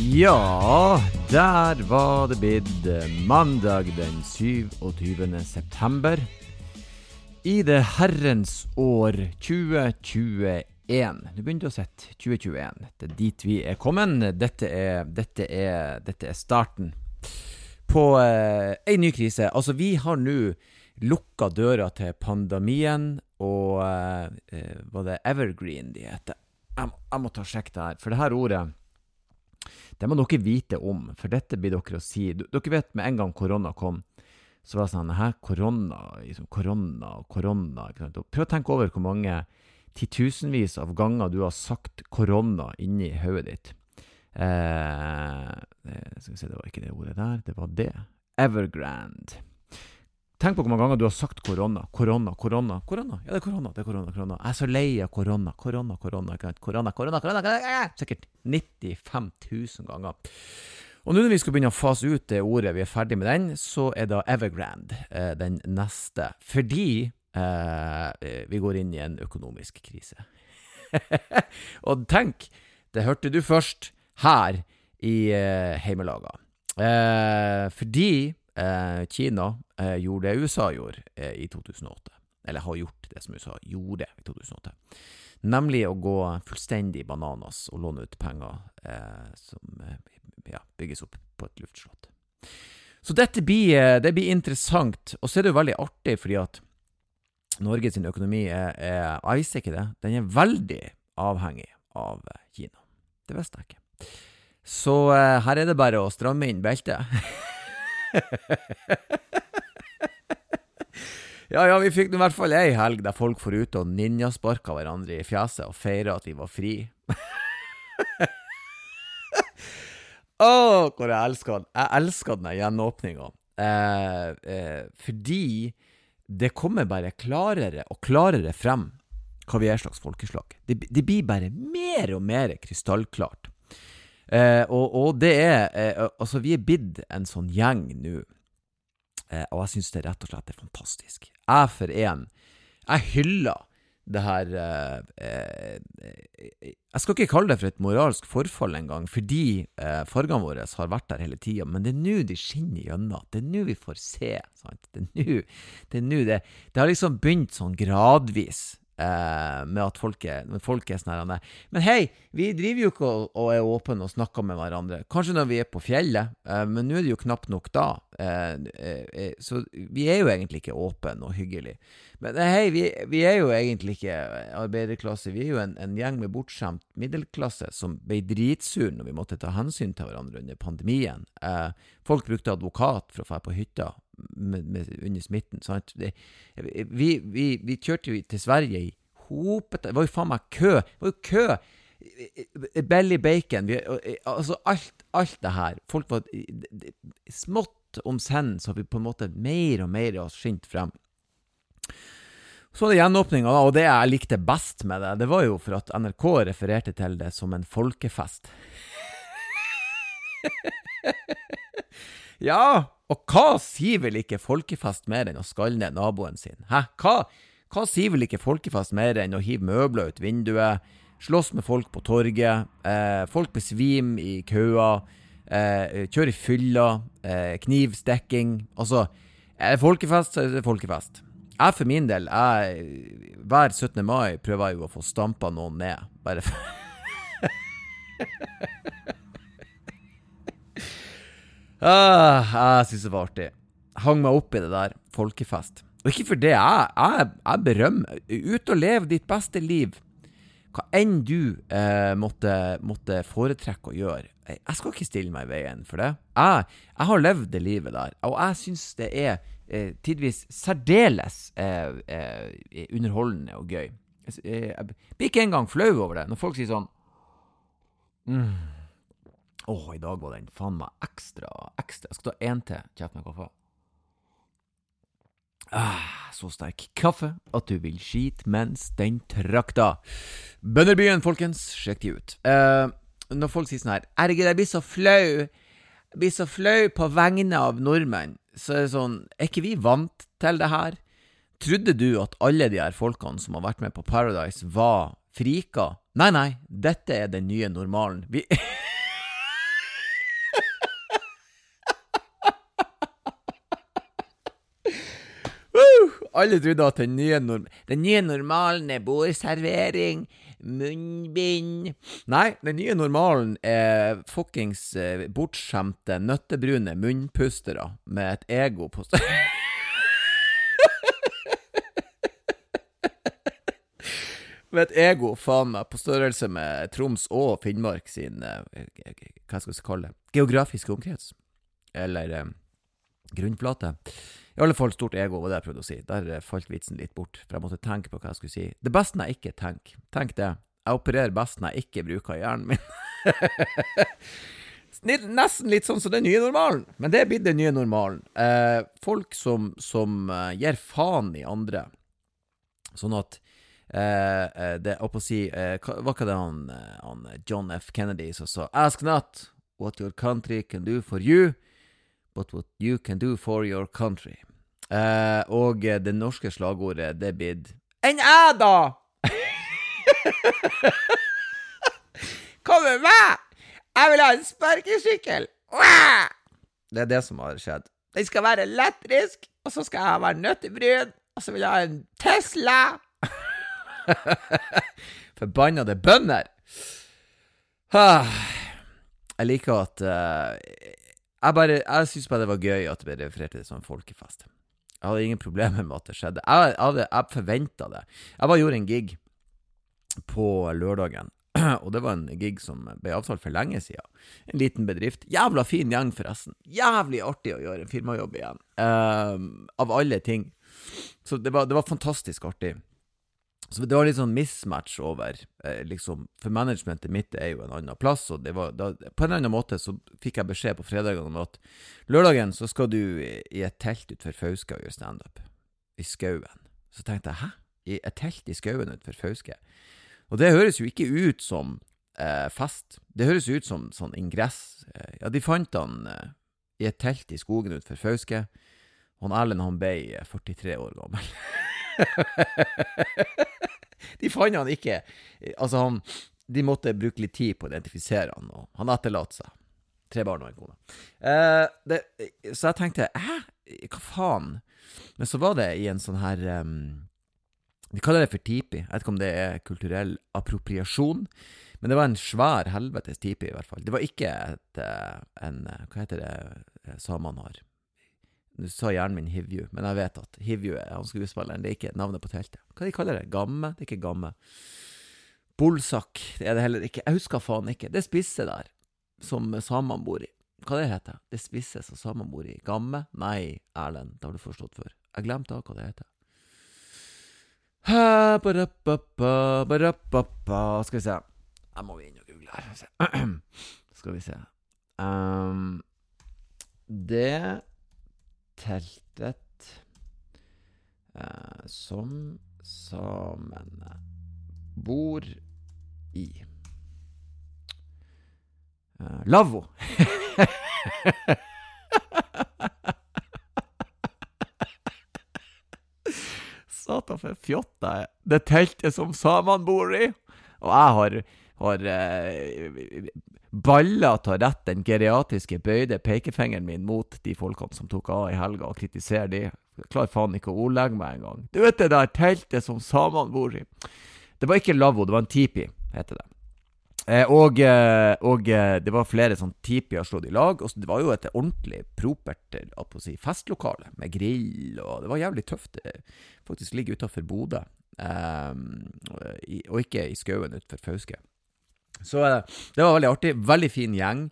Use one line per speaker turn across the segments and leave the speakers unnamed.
Ja, der var det blitt mandag den 27. september i det herrens år 2021. Du begynte å sette 2021. Det er dit vi er kommet. Dette er starten på en ny krise. Altså, vi har nå lukket døra til pandemien, og var det Evergreen de heter? Jeg må ta sjekk det her, for det her ordet det må dere vite om, for dette blir dere å si. Dere vet med en gang korona kom, så var det sånn, korona, liksom, korona. Ikke sant? Prøv å tenke over hvor mange titusenvis av ganger du har sagt korona inni hodet ditt. Skal vi se, det var ikke det ordet der, det var det. Evergrande. Tenk på hvor mange ganger du har sagt korona. Ja, det er korona. Jeg er så lei av korona. Korona. Sikkert 95 000 ganger. Og nå når vi skal begynne å fase ut det ordet, vi er ferdig med den, så er da Evergrande den neste. Fordi vi går inn i en økonomisk krise. Og tenk, det hørte du først her i Heimelaga. Fordi Kina gjorde det USA gjorde i 2008. Eller har gjort det som USA gjorde i 2008. Nemlig å gå fullstendig bananas og låne ut penger som bygges opp på et luftslott. Så det blir interessant, og så er det jo veldig artig fordi at Norge sin økonomi jeg ser ikke det, den er veldig avhengig av Kina. Det visste jeg ikke. Så her er det bare å stramme inn beltet. Ja, vi fikk i hvert fall en helg der folk får ut og ninjasparka hverandre i fjeset og feirer at de var fri. Hvor jeg elsker denne gjenåpningen. Fordi det kommer bare klarere og klarere frem hva vi slags folkeslag. Det blir bare mer og mer krystallklart. Og det altså vi blitt en sånn gjeng nå, og jeg synes det rett og slett fantastisk. Jeg hyller det her, jeg skal ikke kalle det for et moralsk forfall en gang, fordi fargene våre har vært der hele tiden, men det nå de skinner gjennom, det nå vi får se, sant? Det har liksom begynt sånn gradvis, med at folk sånn her. Men hei, vi driver jo ikke og åpne og snakker med hverandre. Kanskje når vi på fjellet, men nå det jo knapt nok da. Så vi jo egentlig ikke åpne og hyggelig. Men hei, vi jo egentlig ikke arbeiderklasse. Vi jo en gjeng med bortskjemt middelklasse som ble dritsur når vi måtte ta hensyn til hverandre under pandemien. Folk brukte advokat for å få på hytta under smitten, sant? Vi kjørte jo til Sverige i hopet, det var jo faen meg kø, belly bacon, altså alt det her, folk var smått om senn, så vi på en måte mer og mer har skint frem. Så var det gjenåpningen, og det jeg likte best med det var jo for at NRK refererte til det som en folkefest. Ja, og hva sier vel ikke folkefest mer enn å skalle ned naboen sin? Hva sier vel ikke folkefest mer enn å hive møbler ut vinduet, slåss med folk på torget, folk besvim i køer, kjøre i fylla, knivstekking. Altså, folkefest, så det folkefest. Jeg for min del, hver 17. mai prøver jeg jo å få stampet noen ned, bare for... jeg synes det var artig. Hang meg opp i det der, folkefest. Og ikke for det, jeg berømmer. Ut og leve ditt beste liv. Hva enn du måtte foretrekke å gjøre. Jeg skal ikke stille meg i veien for det. Jeg har levd det livet der, og jeg synes det tidvis særdeles underholdende og gøy. Jeg blir ikke engang flau over det, når folk sier sånn i dag var den faen meg ekstra. Jeg skal ta en til, kjeft med kaffe. Så sterk kaffe at du vil skite mens den trakta. Bønderbyen, folkens, sjekk de ut. Når folk sier sånn her, herregud, jeg blir så flau på vegne av nordmenn, så det sånn, ikke vi vant til det her? Trodde du at alle de her folkene som har vært med på Paradise var frika? Nei, dette den nye normalen. Alle trodde at den nye normalen bordservering, munnbind. Nei, den nye normalen fuckings bortskjemte, nøttebrune munnpustere med et ego på med et ego, faen meg, på størrelse med Troms og Finnmark sin, hva skal vi kalle det, geografiske omkrets, eller grunnflate. I alle fall stort ego, var det jeg prøvde å si. Der falt vitsen litt bort, for jeg måtte tenke på hva jeg skulle si. Det beste når jeg ikke tenk det. Jeg opererer best når jeg ikke bruker hjernen min. Nesten litt sånn som den nye normalen, men det blir den nye normalen. Folk som gir faen i andre, sånn at det å si, hva det han John F. Kennedy som sa, ask not what your country can do for you, but what you can do for your country. Og det norske slagordet, det blir en da! Kom med meg! Jeg vil ha en sparkesykkel! Det det som har skjedd. Den skal være elektrisk, og så skal jeg være nøttebrun, og så vil jeg ha en Tesla! Forbannede bønder. Jeg liker at jeg synes bare det var gøy at det ble referert til det som en folkefest. Jeg hadde ingen problemer med at det skjedde. Jeg forventet det. Jeg gjorde en gig på lørdagen, og det var en gig som ble avtalt for lenge siden. En liten bedrift. Jævla fin gjeng forresten. Jævlig artig å gjøre en firmajobb igjen. Av alle ting. Så det var fantastisk artig. Så det var litt sånn mismatch over, liksom, for managementet mitt jo en annen plass, og det var, på en annen måte så fikk jeg beskjed på fredagen om at lørdagen så skal du i et telt ut for Fauske og gjøre stand-up i skauen. Så tenkte jeg, hæ? I et telt i skauen ut for Fauske? Og det høres jo ikke ut som fest. Det høres ut som sånn ingress. Ja, de fant han i et telt i skogen ut for Fauske, og Erlend han ble 43 år gammel. De fant han ikke, altså de måtte bruke litt tid på å identifisere han, og han etterlatt seg 3 barn og en kone. Så jeg tenkte, hva faen? Men så var det i en sånn her, de kaller det for tipi, jeg vet ikke om det kulturell appropriasjon, men det var en svær helvetes tipi i hvert fall. Det var ikke hva heter det samene har? Du sa hjernen min Hivju, men jeg vet at Hivju han skuespilleren, det ikke navnet på teltet. Hva de kaller det? Gamme? Det ikke gamme. Bolsak, det det heller ikke. Jeg husker faen ikke. Det spisse der, som samene bor i. Hva det heter? Det spisse som samene bor i. Gamme? Nei, Erlend, det har du forstått før. Jeg glemte hva det heter. Skal vi se. Jeg må inn og google her. Skal vi se. Det teltet som samene bor i. Lavvo. Satan for fjotta. Det teltet som samene bor i. Og jeg har balla ta rett den geriatriske bøyde pekefingeren min mot de folkene som tok av i helga og kritiserer de. Jeg klarer faen ikke å ordlegge meg en gang. Du vet det der teltet som samene bor i. Det var ikke lavvo, det var en tipi, heter det. Og det var flere sånn tipier slått i lag, og det var jo et ordentlig propert festlokale med grill, og det var jævlig tøft. Det faktisk ligger utenfor Bodø, og ikke i skauen utenfor Fauske. Så det var veldig artig, veldig fin gjeng.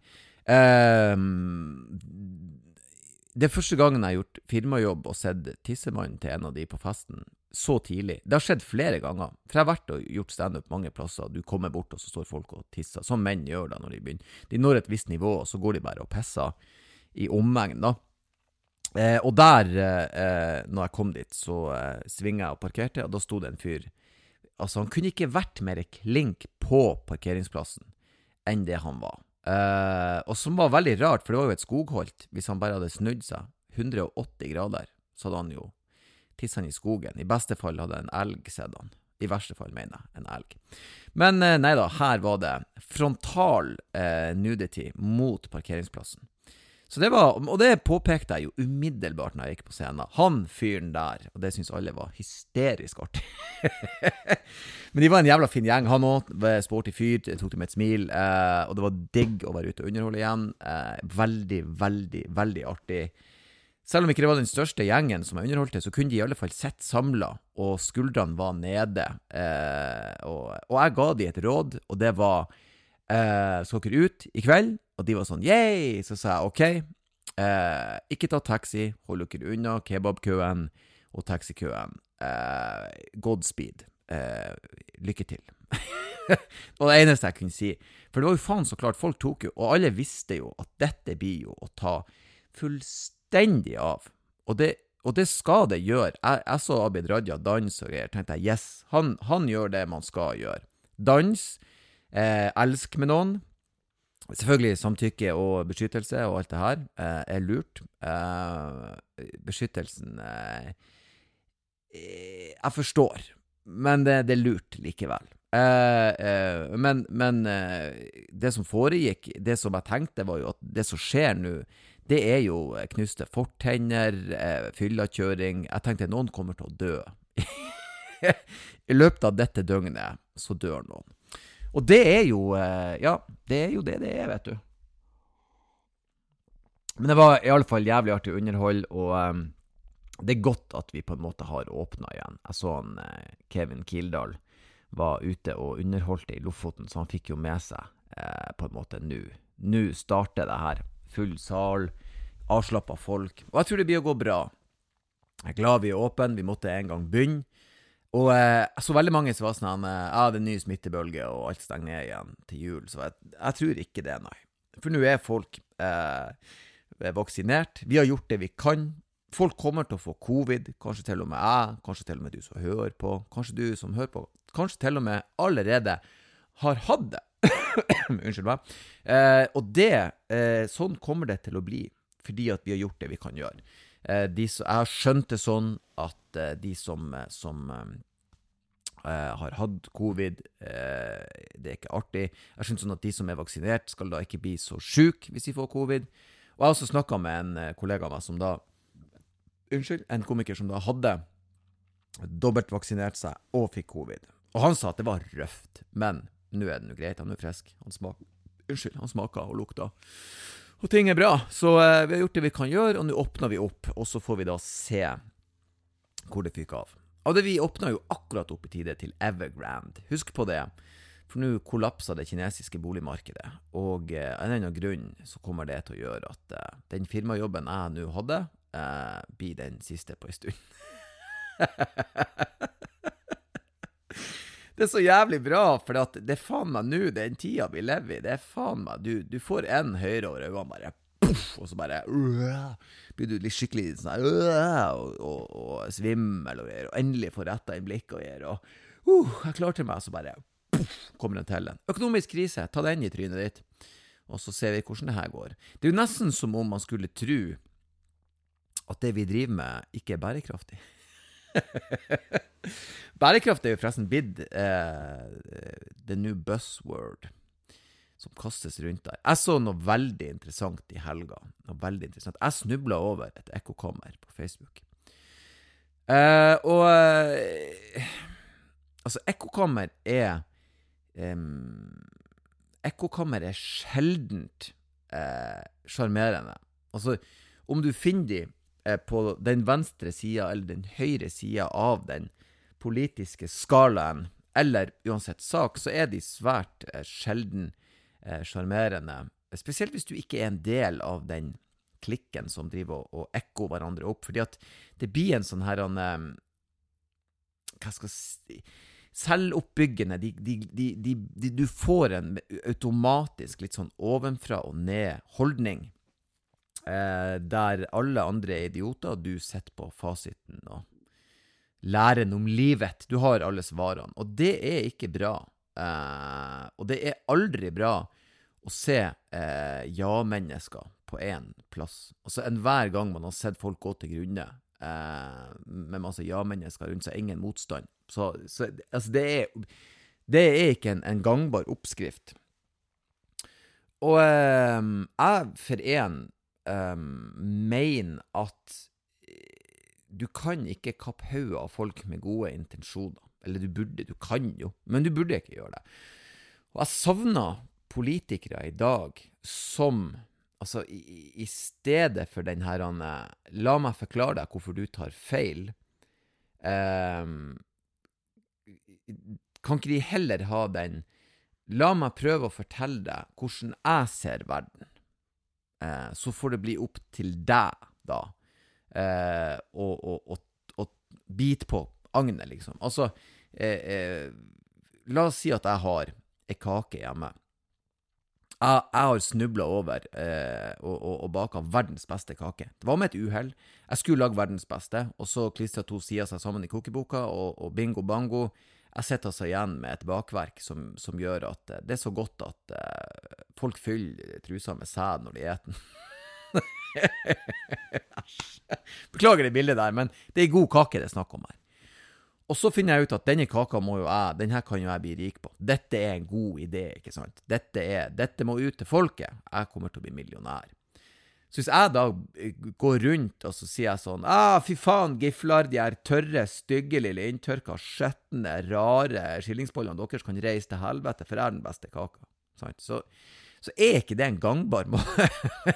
Det første gangen jeg har gjort firmajobb og sett tissemannen til en av de på festen så tidlig. Det har skjedd flere ganger, for jeg har vært og gjort stand-up mange plasser. Du kommer bort og så står folk og tisser, som menn gjør da når de begynner. De når et visst nivå, og så går de bare og pisser i omegn da. Og der, når jeg kom dit, så svinget jeg og parkerte, og da stod det en fyr. Altså, han kunne ikke vært mer klink på parkeringsplassen enn det han var. Og som var veldig rart, for det var jo et skogholt. Hvis han bare hadde snudd seg 180 grader, så hadde han jo tisset han i skogen. I beste fall hadde en elg sett han. I verste fall, mener jeg, en elg. Men neida, her var det frontal nudity mot parkeringsplassen. Så det var, og det påpekte jeg jo umiddelbart når jeg gikk på scenen. Han fyren der, og det synes alle var hysterisk artig. Men de var en jævla fin gjeng. Han også, sporty fyr, tok det med et smil, og det var digg å være ute og underholde igjen. Veldig, veldig, veldig artig. Selv om ikke det var den største gjengen som jeg underholdte, så kunne de i alle fall sett samlet, og skuldrene var nede. Og jeg ga de et råd, og det var, skal dere ut i kveld? Og de var sånn, yay! Så sa jeg, ok, ikke ta taxi, hold dere unna kebabkøen og taxikøen. Godspeed. Lykke til. Og det eneste jeg kunne si. For det var jo faen så klart, folk tok jo, og alle visste jo at dette blir jo å ta fullstendig av. Og det skal det gjøre. Jeg så Abid Raja dans og jeg tenkte, yes, han gjør det man skal gjøre. Dans, elsk med noen, selvfølgelig samtykke og beskyttelse og alt det her er lurt. Beskyttelsen jeg forstår, men det er lurt likevel. Men det som foregikk, det som jeg tenkte var jo at det som skjer nå, det er jo knuste fortenner, fyllakjøring. Jeg tenkte noen kommer til å dø. I løpet av dette døgnet så dør noen. Og det er jo, ja, det er jo det vet du. Men det var i alle fall jævlig artig underhold, og det er godt at vi på en måte har åpnet igjen. Jeg så han, Kevin Kildahl, var ute og underholdte i Lofoten, så han fikk jo med seg på en måte nå starter det her. Full sal, avslappet folk, og jeg tror det blir å gå bra. Jeg er glad vi er åpne, vi måtte en gang begynne. Og jeg så veldig mange som var sånn, det er ny smittebølge, og alt stenger ned igjen til jul, så jeg tror ikke det, nei. For nå er folk vaksinert, vi har gjort det vi kan, folk kommer til å få covid, kanskje til og med jeg, kanskje til og med du som hører på, kanskje du som hører på, kanskje til og med allerede har hatt det, unnskyld meg, og det, sånn kommer det til å bli, fordi at vi har gjort det vi kan gjøre. Jeg har skjønt det sånn at de som har hatt covid, det er ikke artig. Jeg skjønner sånn at de som er vaksinert skal da ikke bli så syk hvis de får covid. Og jeg har også snakket med en kollega av meg som da, en komiker som da hadde dobbeltvaksinert seg og fikk covid. Og han sa at det var røft, men nå er det noe greit, han er frisk. Han smaker og lukter. Og ting er bra, så vi har gjort det vi kan gjøre, og nå åpner vi opp, og så får vi da se hvor det fyker av. Og vi åpner jo akkurat opp i tide til Evergrande. Husk på det, for nå kollapser det kinesiske boligmarkedet, og en annen grunn så kommer det til å gjøre at den firmajobben jeg nå hadde, blir den siste på en stund. Det er så jævlig bra, for det er faen meg nå, den tida vi lever i, det er faen meg, du får en høyre over øynene bare, puff, og så bare, blir du litt skikkelig sånn, og svimmel, og endelig får rettet en blikk og gjør, og jeg klarte meg, så bare, puff, kommer den til en. Økonomisk krise, ta den i trynet ditt, og så ser vi hvordan det her går. Det er jo nesten som om man skulle tro at det vi driver med ikke er bærekraftig. Bærekraft er jo forresten blitt the new buzzword som kastes rundt der. Jeg så noe veldig interessant i helga. Jeg snublet over et ekkokammer på Facebook. Altså ekkokammer er sjeldent charmerende. Altså om du finner de på den venstre siden eller den høyre siden av den politiske skalaen, eller uansett sak, så er de svært sjelden charmerende. Spesielt hvis du ikke er en del av den klikken som driver og ekko hverandre opp, fordi at det blir en sånn her hva skal jeg si, selvoppbyggende, du får en automatisk litt sånn ovenfra og ned holdning, der alle andre er idioter, og du setter på fasiten og lærer om livet. Du har alle svarene, og det er ikke bra. Og det er aldri bra å se ja-mennesker på en plass. Altså enhver gang man har sett folk gå til grunne, med masse ja-mennesker rundt seg, ingen motstand. Så altså det er ikke en gangbar oppskrift. Og jeg for en mener at du kan ikke kappe hodet av folk med gode intensjoner. Eller du kan jo, men du burde ikke gjøre det. Og jeg savner politikere i dag som, altså i stedet for den her, la meg forklare deg hvorfor du tar feil, kan ikke de heller ha den, la meg prøve å fortelle deg hvordan jeg ser verden. Så får det bli opp til deg da, og bit på agnet, liksom. Altså, la oss si at jeg har en kake hjemme. Jeg har snublet over og baket verdens beste kake. Det var med et uheld. Jeg skulle lage verdens beste, og så klistret 2 sider seg sammen i kokeboka, og bingo bango. Jeg sitter altså igjen med et bakverk som gjør at det er så godt at folk fyller trusa med sæd når de eter den. Beklager det bildet der, men det er god kake det snakker om her. Og så finner jeg ut at denne kaka denne kan jo jeg bli rik på. Dette er en god idé, ikke sant? Dette må ut til folket. Jeg kommer til å bli millionær. Så hvis jeg da går rundt og så sier jeg sånn, fy faen, giflar, de er tørre, stygge, lille inntørka, skjettende, rare skillingsbollene deres kan reise til helvete, for jeg er den beste kaka. Sant? Så er ikke det en gangbar måte.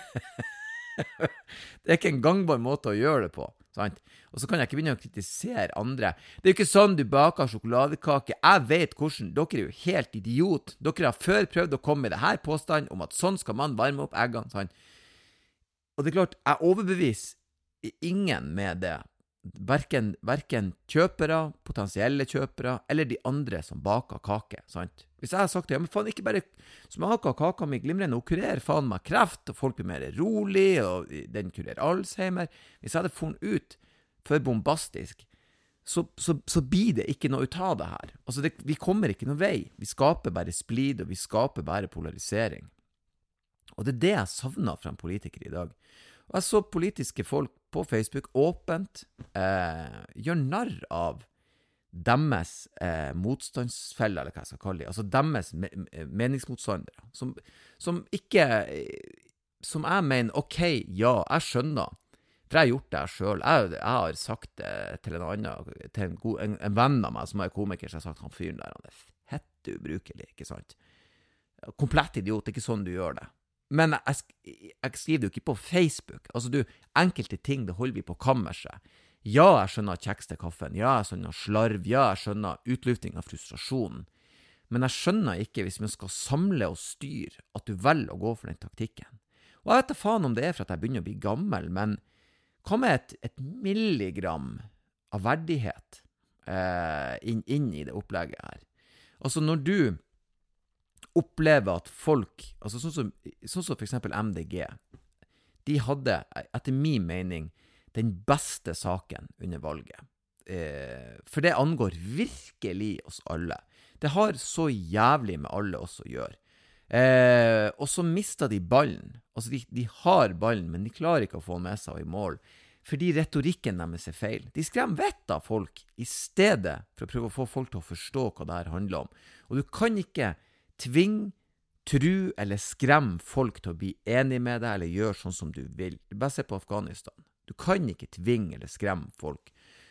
Det er ikke en gangbar måte å gjøre det på. Sant? Og så kan jeg ikke begynne å kritisere andre. Det er jo ikke sånn du baker sjokoladekake. Jeg vet hvordan. Dere er jo helt idiot. Dere har før prøvd å komme med det her påstand om at sånn skal man varme opp eggene. Sant? Og det er klart, jeg overbeviser ingen med det. Hverken kjøpere, potensielle kjøpere, eller de andre som baker kake. Sant? Hvis jeg har sagt det, men faen, ikke bare smaker kaka mi glimrende, og kurerer faen meg kreft, og folk blir mer rolig, og den kurerer Alzheimer. Hvis jeg hadde funnet ut for bombastisk, så blir det ikke noe ut av det her. Altså, vi kommer ikke noe vei. Vi skaper bare splid, og vi skaper bare polarisering. Og det er det jeg savner fra en politiker i dag. Og jeg så politiske folk på Facebook åpent gjør narr av deres motstandsfeller, eller hva jeg skal kalle det, altså deres meningsmotstandere, som ikke, som jeg mener, ok, ja, jeg skjønner, for jeg har gjort det selv, jeg har sagt det til en annen, til en venn av meg som er komiker, så jeg har sagt, han fyren der, han er fett ubrukelig, ikke sant? Komplett idiot, ikke sånn du gjør det. Men jeg skriver det jo ikke på Facebook. Altså enkelte ting, det holder vi på kammerset. Ja, jeg skjønner kjeks til kaffen. Ja, jeg skjønner slarv. Ja, jeg skjønner utlufting av frustrasjonen. Men jeg skjønner ikke, hvis man skal samle og styre, at du velger å gå for den taktikken. Og jeg vet da faen om det er for at jeg begynner å bli gammel, men hva med et milligram av verdighet inn i det opplegget her? Altså, når du opplever at folk, altså sånn som for eksempel MDG, de hadde, etter min mening, den beste saken under valget. For det angår virkelig oss alle. Det har så jævlig med alle oss å gjøre. Og så mistet de ballen. Altså de har ballen, men de klarer ikke å få med seg i mål. Fordi retorikken deres er feil. De skremmer vett av folk, i stedet for å prøve å få folk til å forstå hva det her handler om. Og du kan ikke tving, tru eller skrem folk til å bli enig med deg eller gjøre sånn som du vil. Du bare ser på Afghanistan. Du kan ikke tvinge eller skremme folk.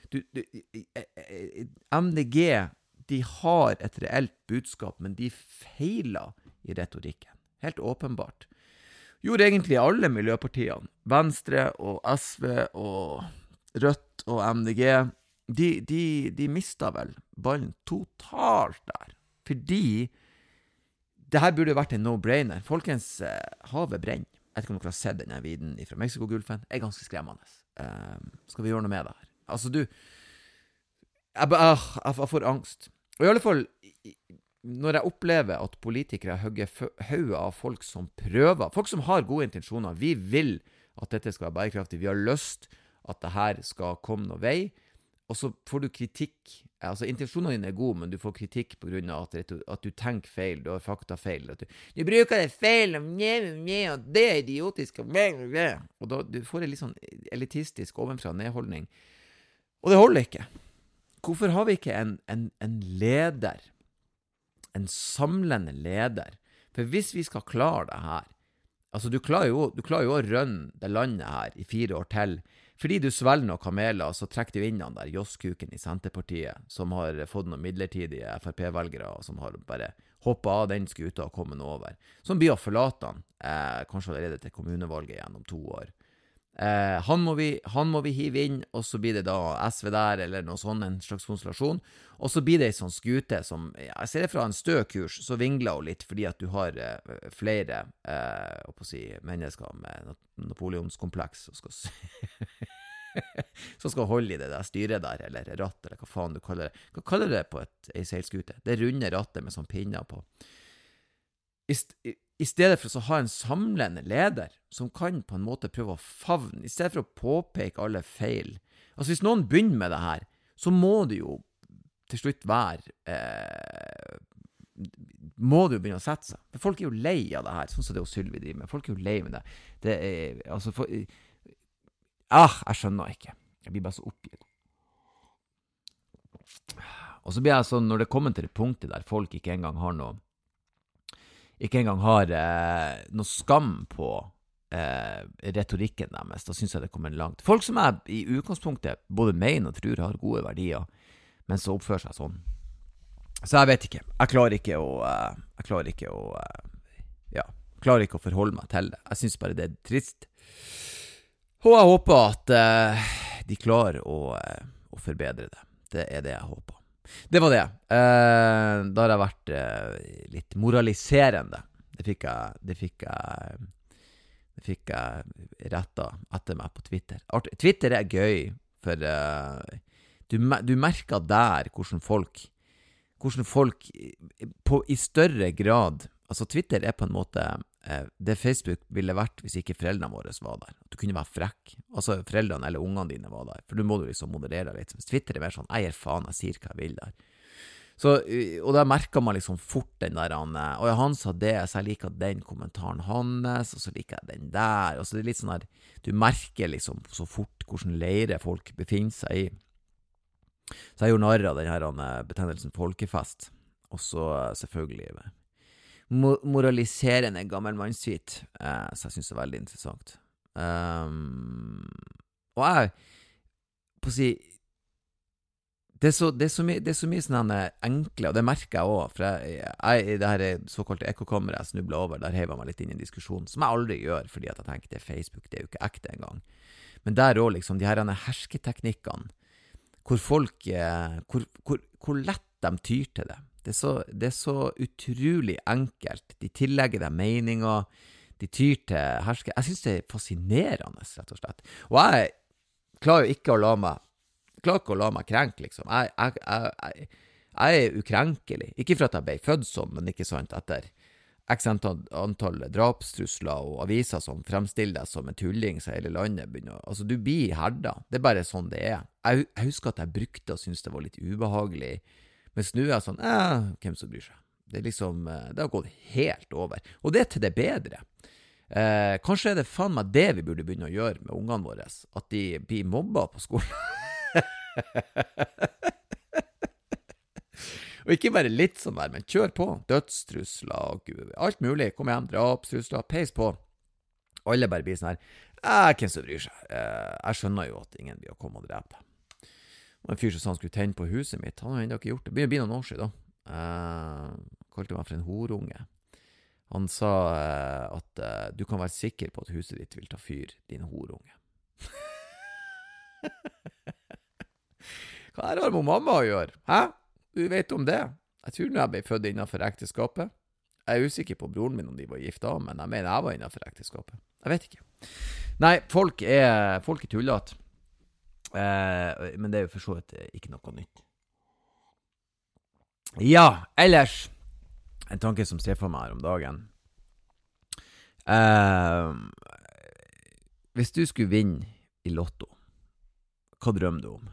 MDG, de har et reelt budskap, men de feiler i retorikken. Helt åpenbart. Gjorde egentlig alle miljøpartiene, Venstre og SV og Rødt og MDG, de mistet vel ballen totalt der. Fordi det her burde vært en no-brainer. Folkens, havet brenner. Jeg vet ikke om dere har sett denne videoen fra Mexiko-Gulfen. Det er ganske skremmende. Skal vi gjøre noe med det her? Altså, jeg får angst. Og i alle fall, når jeg opplever at politikere hugger hodet av folk som prøver, folk som har gode intensjoner, vi vil at dette skal være bærekraftig, vi har lyst at det her skal komme noe vei, og så får du kritikk. Altså, intensjonene dine er gode, men du får kritikk på grunn av at du tenker feil, du har faktafeil, du bruker det feil, og det er idiotisk, og da du får en litt sånn elitistisk ovenfra nedholdning. Og det holder ikke. Hvorfor har vi ikke en leder, en samlende leder? For hvis vi skal klare det her, Altså, du klarer jo å rønne det landet her i 4 år til, fordi du svelger noen kameler, så trekker du inn han der Joss-kuken i Senterpartiet, som har fått noen midlertidige FRP-velgere, og som har bare hoppet av den skuta og kommet over. Som blir å forlate han, kanskje allerede til kommunevalget igjen om 2 år. Han må vi hive inn, og så blir det da SV der, eller noe sånn, en slags konstellasjon, og så blir det en sånn skute som, jeg ser det fra en stø kurs, så vingler hun litt, fordi at du har flere, mennesker med Napoleonskompleks, som skal, som skal holde i det der styret der, eller ratt, eller hva faen du kaller det. Hva kaller du det på en seilskute? Det runde rattet med sånn pinner på. I stedet for å ha en samlende leder, som kan på en måte prøve å favne, i stedet for å påpeke alle feil. Altså hvis noen begynner med det her, så må det jo til slutt være, må det jo begynne å sette seg. For folk er jo lei av det her, sånn som det er jo Sylvi driver med. Folk er jo lei med det. Det er, altså, jeg skjønner ikke. Jeg blir bare så oppgitt. Og så blir jeg sånn, når det kommer til det punktet der folk ikke engang har noe skam på retorikken deres, da synes jeg det kommer langt. Folk som jeg i utgangspunktet både mener og tror har gode verdier, men så oppfører seg sånn. Så jeg vet ikke. Jeg klarer ikke å forholde meg til det. Jeg synes bare det er trist. Og jeg håper at de klarer å forbedre det. Det er det jeg håper. Det var det. Da har jeg vært litt moraliserende. Det fikk jeg rettet etter meg på Twitter. Twitter er gøy, for du merker der hvordan folk i større grad, altså Twitter er på en måte det Facebook ville vært hvis ikke foreldrene våre var der. At du kunne være frekk. Altså foreldrene eller ungene dine var der. For du må liksom moderere litt. Twitter er mer sånn, jeg gir faen, jeg sier hva jeg vil der. Så, og da merker man liksom fort den der, og han sa det, så jeg liker den kommentaren hans, og så liker jeg den der, og så det er litt sånn der, du merker liksom så fort hvordan leire folk befinner seg i. Så jeg gjorde narr av den her betegnelsen folkefest, og så selvfølgelig moraliserende gammel mannsvit, så jeg synes det er veldig interessant. Og jeg på å si det er så mye sånne enkle, og det merker jeg også, for jeg det her såkalte ekkokammeret jeg snublet over, der hever meg litt inn i en diskusjon, som jeg aldri gjør, fordi at jeg tenker det er Facebook, det er jo ikke ekte engang. Men der også liksom, de her hersketeknikkene, hvor folk, hvor lett de tyr til det. Det er så utrolig enkelt. De tillegger deg meninger, de tyr til herske. Jeg synes det er fascinerende, rett og slett. Og jeg klarer jo ikke å la meg krenke, liksom. Jeg er ukrenkelig. Ikke for at jeg ble født sånn, men ikke sant, etter x antall drapstrusler og aviser som fremstiller deg som en tulling, så hele landet begynner. Altså, du blir herda. Det er bare sånn det er. Jeg husker at jeg brukte og syntes det var litt ubehagelig. Men nå er jeg sånn, hvem som bryr seg? Det er liksom, det har gått helt over. Og det er til det bedre. Kanskje er det faen meg det vi burde begynne å gjøre med ungene våre, at de blir mobba på skolen. Og ikke bare litt sånn der, men kjør på. Dødstrusler, alt mulig. Kom hjem, drapstrusler, peis på. Alle bare blir sånn her, hvem som bryr seg? Jeg skjønner jo at ingen blir å komme og drepe deg. Og en fyr som sa han skulle tenne på huset mitt, han har enda ikke gjort det. Det blir noen år siden da. Kalte meg for en horunge. Han sa at du kan være sikker på at huset ditt vil ta fyr, din horunge. Hva er det med mamma å gjøre? Hæ? Du vet om det? Jeg tror jeg ble født innenfor ekteskapet. Jeg er usikker på broren min om de var gift da, men jeg mener jeg var innenfor ekteskapet. Jeg vet ikke. Nei, folk er tullet. Men det er jo for så vidt ikke noe nytt. Ja, ellers en tanke som ser for meg her om dagen. Hvis du skulle vinne i lotto, hva drømmer du om?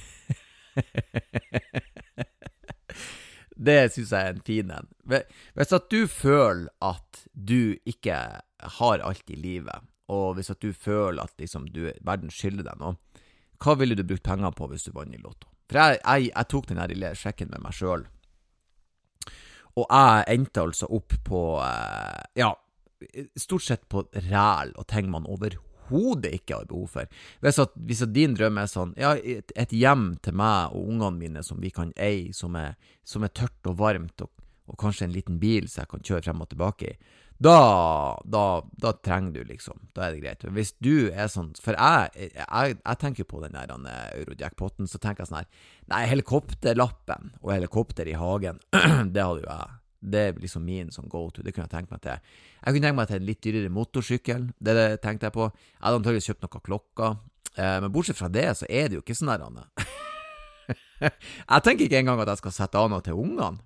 Det synes jeg er en fin en. Hvis at du føler at du ikke har alt i livet, og hvis at du føler at liksom, verden skylder deg noe, hva ville du brukt penger på hvis du vann i lotto? For jeg tok den her lille sjekken med meg selv, og jeg endte altså opp på, stort sett på ræl og ting man overhodet ikke har behov for. Hvis at din drøm sånn, ja, et hjem til meg og ungene mine som vi kan eie, som tørt og varmt, og kanskje en liten bil så jeg kan kjøre frem og tilbake i, da trenger du liksom, da det greit. Hvis du sånn, for jeg tenker på den der Eurojackpotten, så tenker jeg sånn her, nei, helikopterlappen og helikopter i hagen, det hadde jo jeg. Det liksom min sånn go-to, det kunne jeg tenke meg til. Jeg kunne tenke meg til en litt dyrere motorsykkel, det tenkte jeg på. Jeg hadde antageligvis kjøpt noen klokker, men bortsett fra det, så det jo ikke sånn der, Anne. Jeg tenker ikke engang at jeg skal sette av noe til ungene,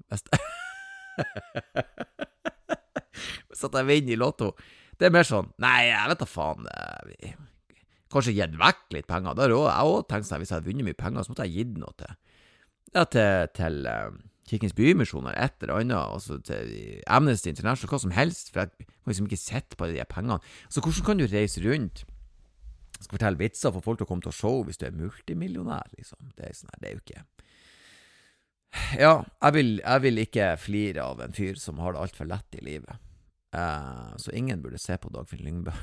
hvis at jeg vinner i lotto. Det mer sånn, nei, jeg vet da faen, kanskje gitt vekk litt penger. Da har jeg også tenkt sånn, hvis jeg hadde vunnet mye penger, så måtte jeg gitt noe til, ja, til Kirkens Bymisjoner, et eller annet, altså til Amnesty International, hva som helst, for jeg kan liksom ikke sette på de pengene. Så hvordan kan du reise rundt, skal fortelle vitser for folk til å komme til å show hvis du multimillionær, liksom? Det sånn her, det jo ikke. Ja, jeg vil ikke flire av en fyr som har det alt for lett i livet. Så ingen burde se på Dagfinn Lyngbø.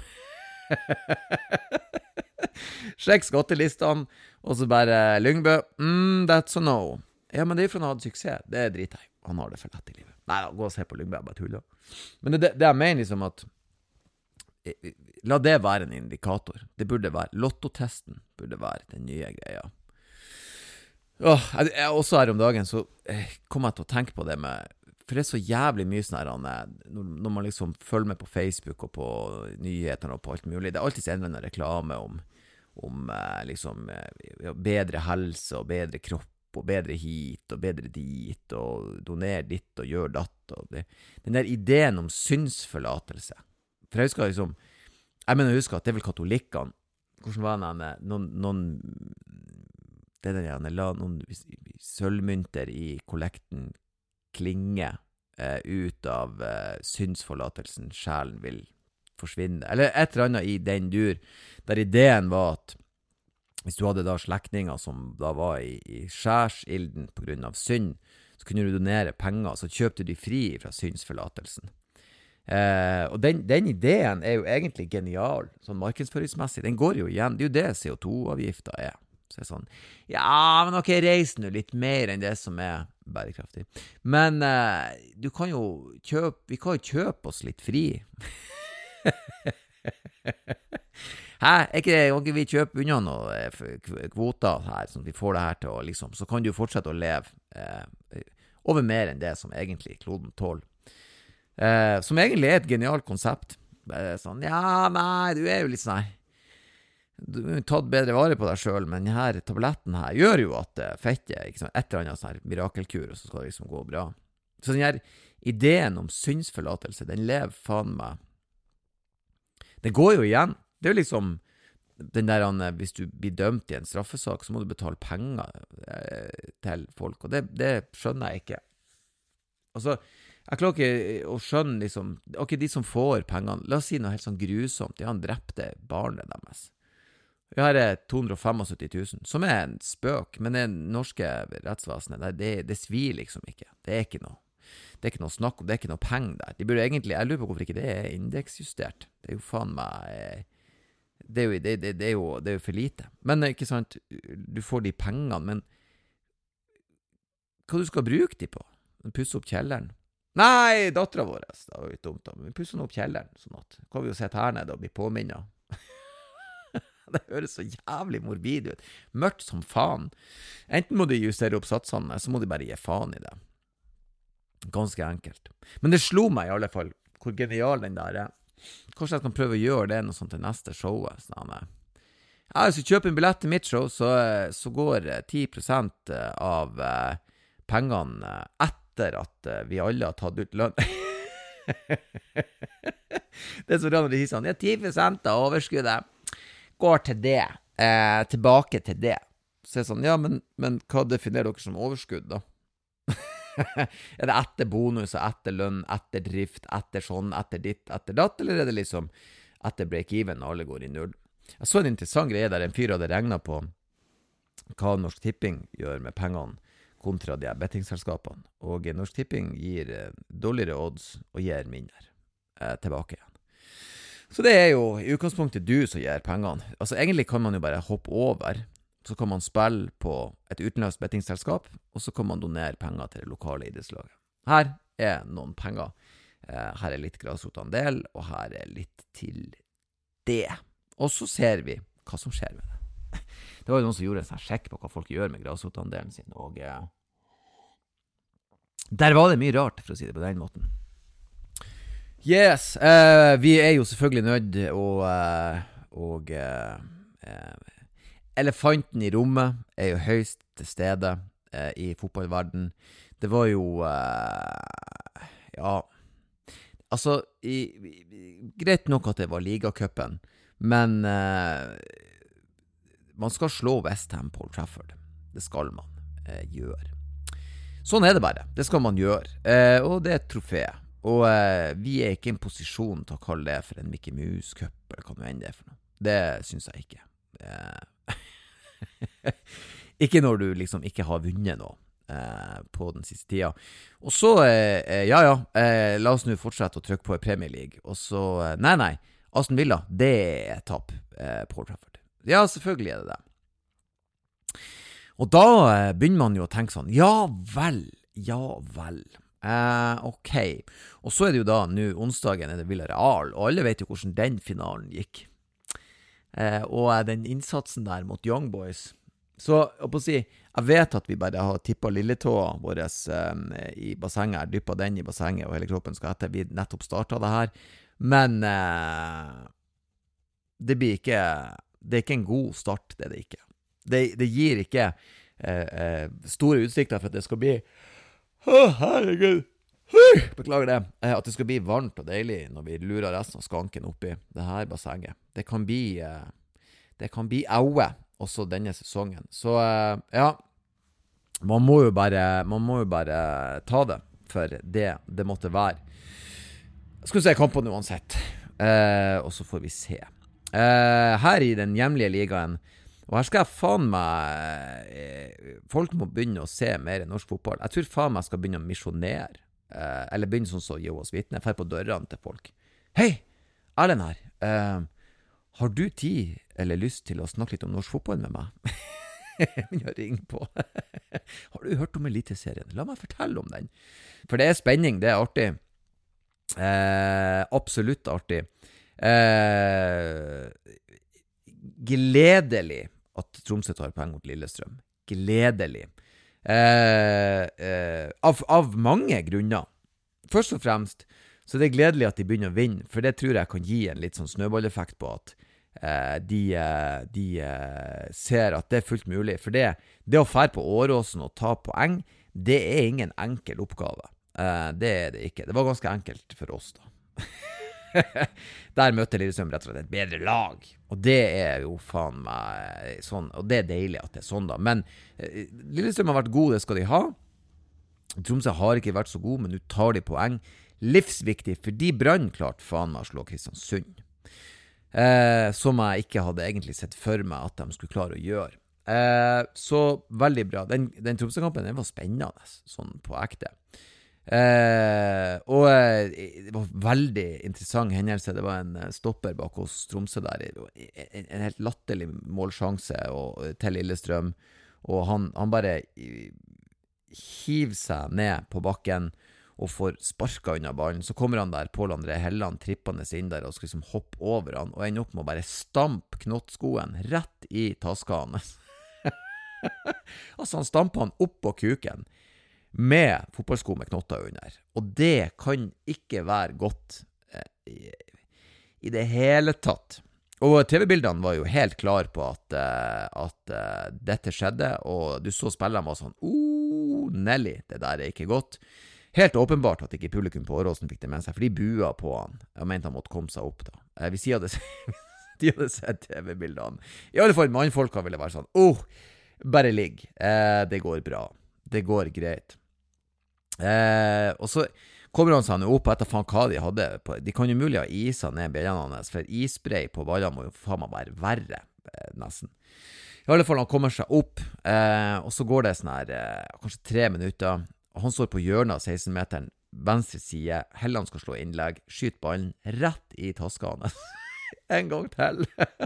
Sjekk skattelistene, og så bare Lyngbø, that's a no. Ja, men det for han hadde suksess, det driter jeg. Han har det for lett i livet. Nei da, gå og se på Lyngbø, jeg bare tuller. Men det jeg mener liksom at, la det være en indikator. Det burde være, lottotesten burde være den nye greia. Jeg også her om dagen, så kom jeg til å tenke på det med, for det så jævlig mye sånn her, når man liksom følger med på Facebook og på nyheter og på alt mulig, det alltid en eller annen reklame om liksom bedre helse og bedre kropp, og bedre hit og bedre dit og doner ditt og gjør datt og den der ideen om synsforlatelse, for jeg husker liksom jeg husker at det vel katolikkene, hvordan var det noen det der la noen sølvmynter i kollekten klinge ut av synsforlatelsen, sjelen vil forsvinne, eller et eller annet i den dur, der ideen var at hvis du hadde da slektninger som da var i skjærsilden på grunn av synd, så kunne du donere penger, så kjøpte de fri fra synsforlatelsen. Og den ideen jo egentlig genial, sånn markedsføringsmessig. Den går jo igjen, det jo det CO2-avgifta Så sånn, ja, men ok, reis nå litt mer enn det som bærekraftig. Men du kan jo vi kan jo kjøpe oss litt fri. Ikke vi kjøpe unna noen kvoter her, sånn at vi får det her til å liksom, så kan du fortsette å leve over mer enn det som egentlig kloden tål. Som egentlig et genialt konsept. Sånn, ja, nei, du jo litt sånn, du har tatt bedre vare på deg selv, men denne tabletten her gjør jo at fettet, ikke sant, et eller annet sånn mirakelkur, og så skal det liksom gå bra. Så den her ideen om synsforlatelse, den lever faen meg. Det går jo igjen. Det jo liksom den der, hvis du blir dømt i en straffesak, så må du betale penger til folk, og det skjønner jeg ikke. Altså, jeg klarer ikke å skjønne liksom, ok, de som får pengene, la oss si noe helt sånn grusomt, han drepte barnet deres. Vi har 275 000, som en spøk, men det norske rettsvesenet, det svir liksom ikke. Det ikke noe snakk om, det ikke noe penger der. De burde egentlig, jeg lurer på hvorfor ikke det indeksjustert. Det jo faen meg, det jo for lite. Men ikke sant, du får de pengene, men hva du skal bruke de på? Pusse opp kjelleren? Nei, datteren vår, det var jo dumt da, men vi pusser opp kjelleren, sånn at kan vi jo sette her nede og bli påminnet. Det høres så jævlig morbid ut. Mørkt som faen. Enten må de justere opp satsene, så må de bare gi faen i det. Ganske enkelt. Men det slo meg i alle fall, hvor genial den der Kanskje jeg kan prøve å gjøre det noe sånt til neste showet. Sånn, hvis du kjøper en billett til mitt show, så går 10% av pengene etter at vi alle har tatt ut lønn. Det så bra når de sier sånn, 10% av overskuddet går til det, tilbake til det. Så sånn, ja, men hva definerer dere som overskudd da? Det etter bonus, etter lønn, etter drift, etter sånn, etter ditt, etter datt, eller det liksom etter break-even når alle går i null? Jeg så en interessant greie der en fyr hadde regnet på hva Norsk Tipping gjør med pengene kontra de bettingselskapene, og Norsk Tipping gir dårligere odds og gir mindre tilbake igjen. Så det jo i utgangspunktet du som gir pengene. Altså egentlig kan man jo bare hoppe over, så kan man spille på et utenlandsk bettingselskap, og så kan man donere penger til det lokale idrettslaget. Her noen penger. Her litt grasrotandel, og her litt til det. Og så ser vi hva som skjer med det. Det var jo noen som gjorde en sånn sjekk på hva folk gjør med grasrotandelen sin, og der var det mye rart, for å si det på den måten. Yes, vi jo selvfølgelig nødt og elefanten i rommet jo høyst til stede i fotballverden. Det var jo ja, altså greit nok at det var ligacupen, men man skal slå West Ham på Old Trafford. Det skal man gjøre. Sånn det bare. Det skal man gjøre. Og det et trofé. Og vi ikke i en posisjon til å kalle det for en Mickey Mouse Cup, eller hva det det for noe. Det synes jeg ikke. Ikke når du liksom ikke har vunnet noe på den siste tida. Og så, la oss nå fortsette å trykke på i Premier League. Og så, nei, Aston Villa, det et tapp på Old Trafford. Ja, selvfølgelig det det. Og da begynner man jo å tenke sånn, ja vel. Ok. Og så det jo da, nå onsdagen det Villarreal, og alle vet jo hvordan den finalen gikk. Og den innsatsen der mot Young Boys. Så jeg vet at vi bare har tippet lilletåa vår i bassenget, dyppet den i bassenget, og hele kroppen skal etter. Vi nettopp startet det her. Men det blir ikke, det ikke en god start, det ikke. Det gir ikke store utsikter for at det skal bli herregud, beklager det, at det skal bli varmt og deilig når vi lurer resten av skanken oppi det her bassenget. Det kan bli aue også denne sesongen. Så ja, man må jo bare ta det for det måtte være. Jeg skulle se kampen uansett, og så får vi se. Her i den hjemlige ligaen, og her skal jeg faen meg folk må begynne å se mer norsk fotball. Jeg tror faen meg skal begynne å misjonere, eller begynne sånn som Jehovas vitne, fer på dørene til folk. Hei, Erlend her, har du tid eller lyst til å snakke litt om norsk fotball med meg? Jeg ringer på. Har du hørt om Eliteserien? La meg fortelle om den. For det spenning, det artig. Absolutt artig. Gledelig at Tromsø tar poeng mot Lillestrøm. Gledelig. Av mange grunner. Først og fremst så det gledelig at de begynner å vinne, for det tror jeg kan gi en litt sånn snøballeffekt på at de ser at det fullt mulig. For det å fære på Åråsen og ta poeng, det ingen enkel oppgave. Det det ikke. Det var ganske enkelt for oss da. Der møter Lillestrøm rett og slett et bedre lag, og det jo faen meg sånn, og det deilig at det sånn da. Men Lillestrøm har vært god, det skal de ha. Tromsø har ikke vært så god, men nå tar de poeng. Livsviktig, for de Brann klart faen meg å slå Kristiansund, som jeg ikke hadde egentlig sett for meg at de skulle klare å gjøre. Så veldig bra. Den Tromsø-kampen, den var spennende, sånn på ekte. Og det var veldig interessant hendelse. Det var en stopper bak hos Tromsø der, en helt latterlig målsjanse til Lillestrøm, og han bare hiver seg ned på bakken og får sparket unna ballen. Så kommer han der, Pål André Helland, trippende inn der og skal liksom hoppe over han, og ender opp med å bare stampe knottskoen rett i tasken hans. Altså han stamper han opp på kuken med fotballsko med knotter under, og det kan ikke være godt i det hele tatt. Og TV-bildene var jo helt klar på at dette skjedde, og du så spilleren var sånn, Nelly, det der ikke godt. Helt åpenbart at ikke publikum på Åråsen fikk det med seg, for de bua på han, og mente han måtte komme seg opp da. Hvis de hadde sett TV-bildene, i alle fall mannfolka ville være sånn, bare ligg, det går bra. Det går greit. Og så kommer han seg opp etter faen hva de hadde. De kan jo mulig ha isa ned bjellene hans, for isspray på ballene må jo faen meg være verre, nesten. I alle fall han kommer seg opp, og så går det sånn her, kanskje 3 minutter, og han står på hjørnet av 16-meteren, venstre side, Helland skal slå innlegg, skyt ballen rett i taskene. En gang til.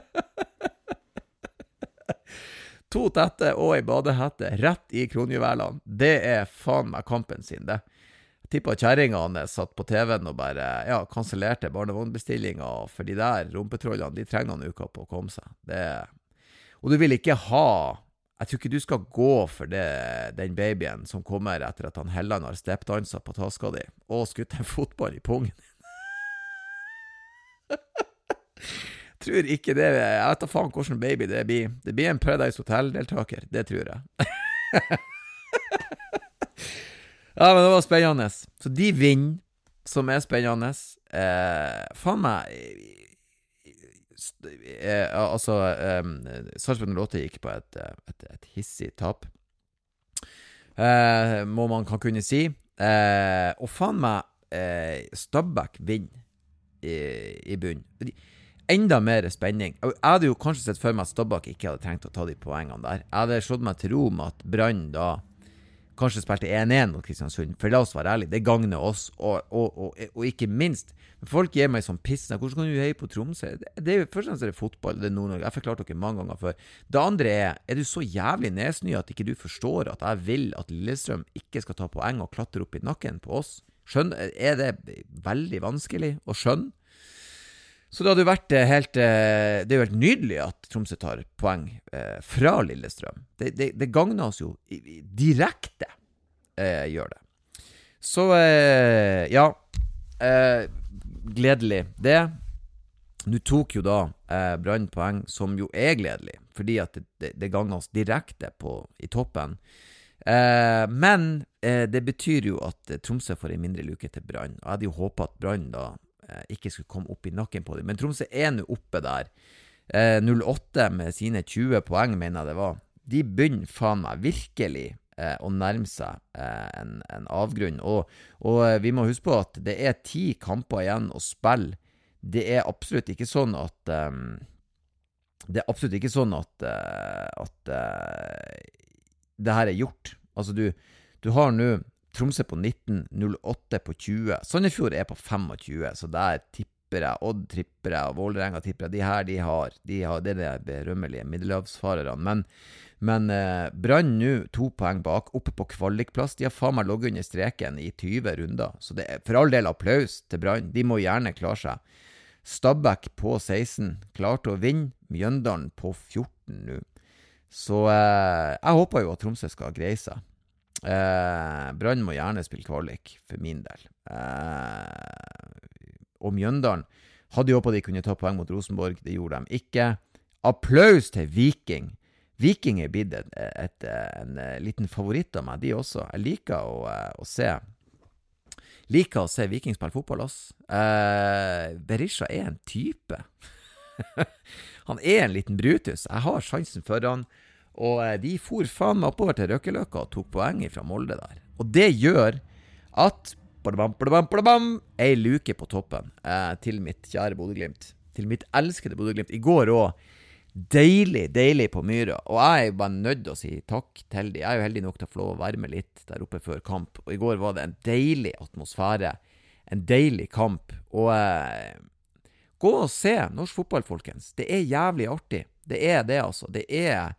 To tette og en badehette rett i kronjuvelene. Det faen meg kampen sin, det. Jeg tippet kjæringene satt på TV-en og bare, kansellerte barnevognbestillinger, for de der rumpetrollene, de trenger noen uker på å komme seg. Og du vil ikke ha, jeg tror ikke du skal gå for den babyen som kommer etter at han Helland har stepdanset på taska di, og skutt en fotball i pungen. Tror ikke det, jeg vet da faen hvordan baby det blir. Det blir en Paradise Hotel-deltaker, det tror jeg. Ja, men det var spennende. Så de vinner, som spennende. Faen meg, Sarpsborg 08 gikk på et hissig tap. Må man kan kunne si. Og faen meg, Stabæk vinner i bunn. Enda mer spenning. Jeg hadde jo kanskje sett for meg at Stabæk ikke hadde trengt å ta de poengene der. Jeg hadde slått meg til ro med at Brann da kanskje spilte 1-1 mot Kristiansund, for la oss være ærlig, det gagner oss, og ikke minst, folk gir meg sånn piss, hvordan kan du heie på Tromsø? Det først og fremst det fotball, det Nord-Norge, jeg forklarte dere mange ganger før. Det andre du så jævlig nedsny at ikke du forstår at jeg vil at Lillestrøm ikke skal ta poeng og klatre opp i nakken på oss? Det veldig vanskelig å skjønne? Så det hadde jo vært det er jo helt nydelig at Tromsø tar poeng fra Lillestrøm. Det gagner oss jo direkte, gjør det. Så, gledelig det. Nå tok jo da Brann poeng, som jo gledelig, fordi at det gagner oss direkte i toppen. Men det betyr jo at Tromsø får en mindre luke til Brann, og jeg hadde jo håpet at Brann da ikke skulle komme opp i nakken på dem. Men Tromsø nå oppe der. 08 med sine 20 poeng, mener jeg det var. De begynner faen meg virkelig å nærme seg en avgrunn. Og vi må huske på at det 10 kamper igjen å spille. Det absolutt ikke sånn at det her gjort. Altså du har nå Tromsø på 19, 08 på 20. Sandefjord på 25, så der tipper jeg, Odd tipper jeg, og Vålerenga tipper jeg. De har det berømmelige middelhavsfarerne. Men Brann nå 2 poeng bak, oppe på kvalikplass. De har faen meg logget under streken i 20 runder. Så det for all del applaus til Brann. De må gjerne klare seg. Stabæk på 16, klarte å vinne. Mjøndalen på 14 nå. Så jeg håper jo at Tromsø skal greie seg. Brann må gjerne spille kvalik for min del. Og Mjøndalen hadde jo håpet de kunne ta poeng mot Rosenborg. Det gjorde de ikke. Applaus til Viking. Viking blitt en liten favoritt av meg, de også. Jeg liker å se Viking spille fotball også. Berisha en type. Han en liten Brutus. Jeg har sjansen for han. Og de for faen meg oppover til Røkkeløkka og tok poeng fra Molde der. Og det gjør at ei luke på toppen til mitt kjære Bodø-Glimt. Til mitt elskede Bodø-Glimt. I går også deilig på Myra. Og jeg bare nødt til å si takk til de. Jeg jo heldig nok til å få lov å være med litt der oppe før kamp. Og i går var det en deilig atmosfære. En deilig kamp. Og gå og se norsk fotball, folkens. Det jævlig artig. Det det altså. De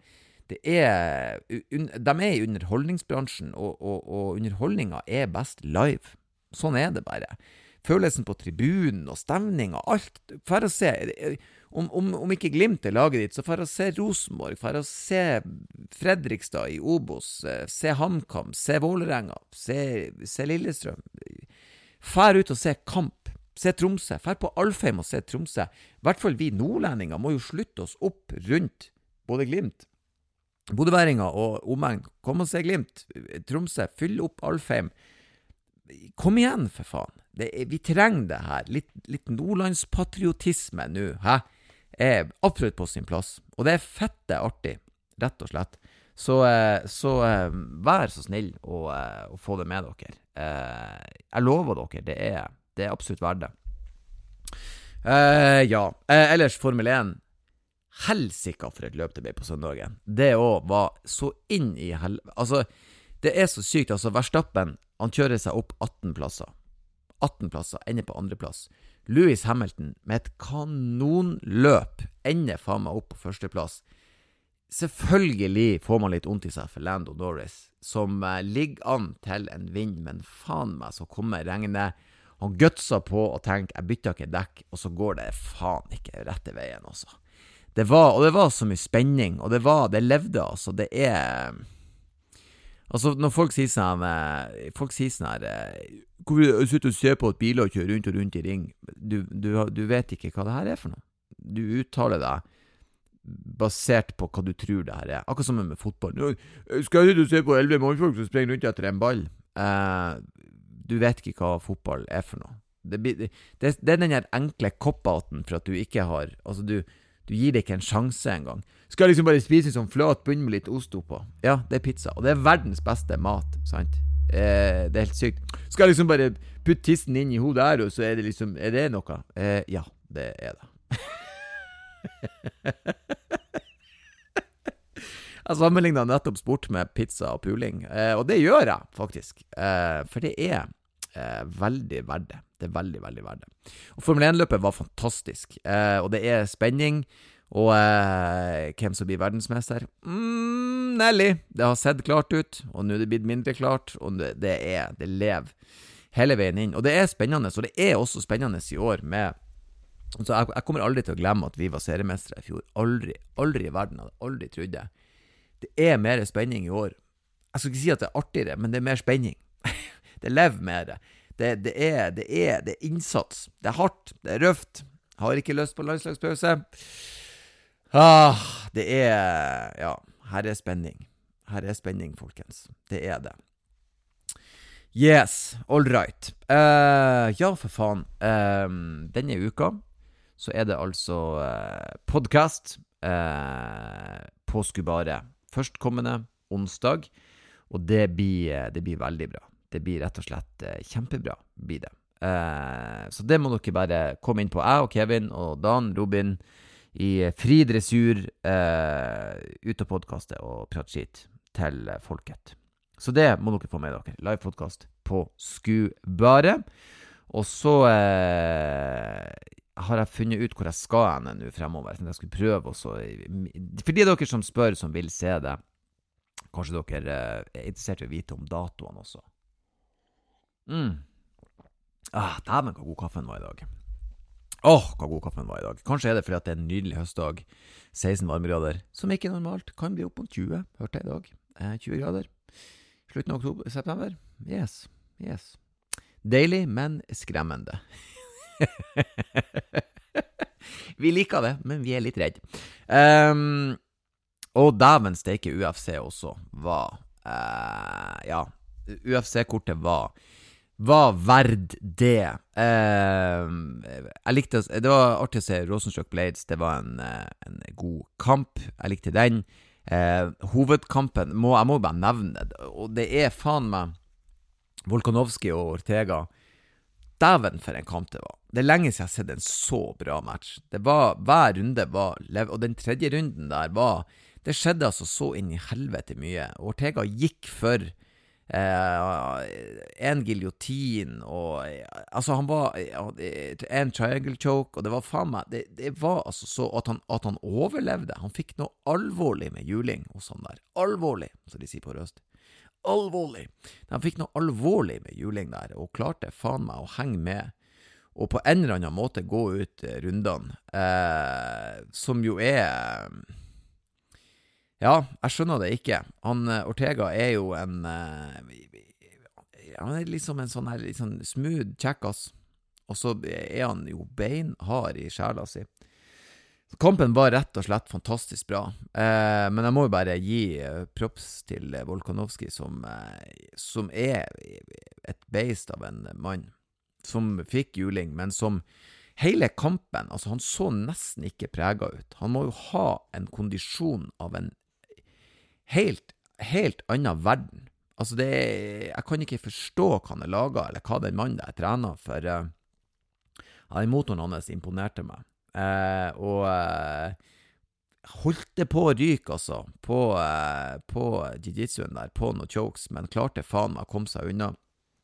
i underholdningsbransjen, og underholdninga best live. Sånn det bare. Følelsen på tribunen og stemning og alt. For å se, om ikke Glimt laget ditt, så for å se Rosenborg, for å se Fredrikstad i Obos, se HamKam, se Vålerenga, se Lillestrøm. Fær ut og se kamp. Se Tromsø. Fær på Alfheim og se Tromsø. I hvert fall vi nordlendinger må jo slutte oss opp rundt både Glimt, Bodøværinger og omegn. Kom og se Glimt. Tromsø, fyll opp Alfheim. Kom igjen, for faen. Vi trenger det her. Litt nordlandspatriotisme nå, absolutt på sin plass. Og det fette artig, rett og slett. Så vær så snill å få det med dere. Jeg lover dere, det absolutt verdt det. Ellers Formel 1. Helsika for et løp det ble på søndagen. Det også var så inn i altså, det så sykt. Altså, Verstappen, Han kjører seg opp 18 plasser. 18 plasser, ender på andre plass. Lewis Hamilton med et kanonløp ender faen meg opp på første plass. Selvfølgelig får man litt ondt i seg for Lando Norris, som ligger an til en vinn, men faen meg så kommer regnet. Han gutser på og tenker, jeg bytter ikke dekk, og så går det faen ikke rette veien også. Det var så mye spenning, og det levde altså, det er... Altså, når folk sier sånn her, hvor du sitter og ser på at biler kjører rundt og rundt i ring, du vet ikke hva det her er for noe. Du uttaler deg basert på hva du tror det her er. Akkurat som med fotball. Skal du se på 11 mannfolk som sprenger rundt etter en ball? Du vet ikke hva fotball er for noe. Det er den her enkle cop-outen for at du ikke har... Altså, du gir deg ikke en sjanse en gang. Skal jeg liksom bare spise en sånn flat bunn med litt ost på? Ja, det er pizza. Og det er verdens beste mat, sant? Det er helt sykt. Skal jeg liksom bare putte tissen inn i hodet her, og så er det liksom... Er det noe? Ja, det er det. Jeg sammenlignet nettopp sport med pizza og puling, og det gjør jeg faktisk, for det er veldig verdt det. Det er veldig, veldig verdt det. Og Formel 1-løpet var fantastisk, og det er spenning, og hvem som blir verdensmester? Nelly, det har sett klart ut, og nå er det blitt mindre klart, og det lever hele veien inn, og det er spennende, og det er også spennende i år med. Så jeg kommer aldri til å glemme at vi var seriemestere i fjor. Aldri i verden, hadde aldri trodd det. Det er mer spenning i år. Jeg skal ikke si at det er artigere, men det er mer spenning. Det lever mer. Det er innsats. Det er hardt, det er røft. Har ikke lyst på landslagspause. Det er, ja, her er spenning. Her er spenning, folkens. Det er det. Yes, all right. Ja, for faen. Denne uka så er det altså podcast på Skubare førstkommende onsdag, og det blir veldig bra. Det blir rett og slett kjempebra, blir det. Så det må dere bare komme inn på. Jeg og Kevin og Dan, Robin, i fri dressur, ut og podcaste og prate skitt til folket. Så det må dere få med dere. Live podcast på Skubare. Og så har jeg funnet ut hvor jeg skal henne nå fremover. Jeg skulle prøve også. For de dere som spør, som vil se det, kanskje dere er interessert i å vite om datoene også. Dæven, hva god kaffen var i dag. Hva god kaffen var i dag. Kanskje er det fordi at det er en nydelig høstdag. 16 varmegrader, som ikke er normalt. Kan bli opp mot 20, hørte jeg i dag. 20 grader. Slutten av september. Yes. Deilig, men skremmende. Vi liker det, men vi er litt redd. Og dæven steike UFC også var, UFC-kortet var verd det. Jeg likte, det var artig å se Rosenstruck Blades, det var en god kamp, jeg likte den. Hovedkampen, jeg må bare nevne det, og det er faen meg Volkanovski og Ortega. Dæven for en kamp det var. Det er lenge siden jeg har sett en så bra match. Det var, hver runde var, og den tredje runden der var, det skjedde altså så inn i helvete mye. Ortega gikk for en giljotin, og altså han var en triangle choke, og det var faen meg, det var altså så at han overlevde. Han fikk noe alvorlig med juling og sånn der. Alvorlig, som de sier på røst. Alvorlig. Han fikk noe alvorlig med juling der, og klarte faen meg å henge med, og på en eller annen måte gå ut rundene, som jo er... Ja, jeg skjønner det ikke. Ortega er jo han er liksom en sånn her, sånn smooth kjekkas, og så er han jo beinhard i sjela si. Kampen var rett og slett fantastisk bra, men jeg må jo bare gi props til Volkanovski, som er et beist av en mann, som fikk juling, men som hele kampen, altså han så nesten ikke preget ut. Han må jo ha en kondisjon av en helt annen verden. Altså jeg kan ikke forstå hva han er laget, eller hva den mannen der trener, for motoren hans imponerte meg. Og holdt det på å ryke altså på jiu-jitsuen der, på noen chokes, men klarte faen meg å komme seg unna.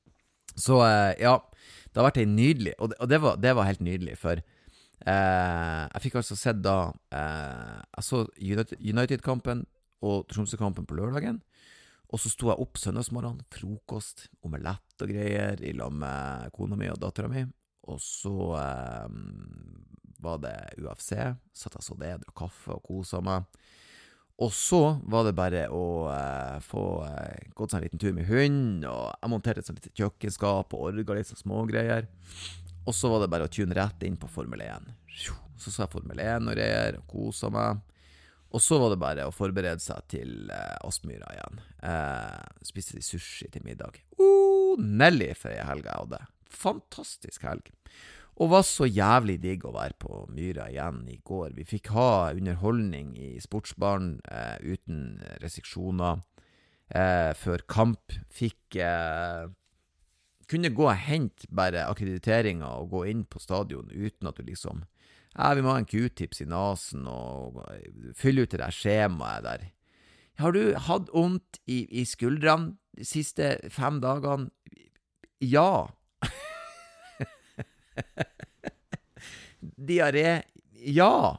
Så ja, det har vært en nydelig, og det var helt nydelig, for jeg fikk altså sett da, jeg så United-kampen og Tromsø-kampen på lørdagen, og så sto jeg opp søndagsmorgen, frokost, omelett og greier, I lag med kona mi og datteren min, og så var det UFC, satt jeg så det, drakk kaffe og koset meg, og så var det bare å få gått seg en liten tur med hund, og jeg monterte et sånt lite kjøkkenskap og orga litt sånn små greier. Og så var det bare å tune rett inn på Formel 1. Så jeg Formel 1 og greier, og koset meg. Og så var det bare å forberede seg til Aspmyra igjen. Spiste de sushi til middag. Nelly for en helg jeg hadde. Fantastisk helg. Og var så jævlig digg å være på Myra igjen I går. Vi fikk ha underholdning I sportsbaren uten restriksjoner. Før kamp fikk kunne gå og hente bare akkrediteringer og gå inn på stadion uten at du liksom vi må ha en Q-tips I nasen og fylle ut det der skjemaet der. Har du hatt ondt I skuldrene de siste 5 dagene? Ja. Diaré, ja.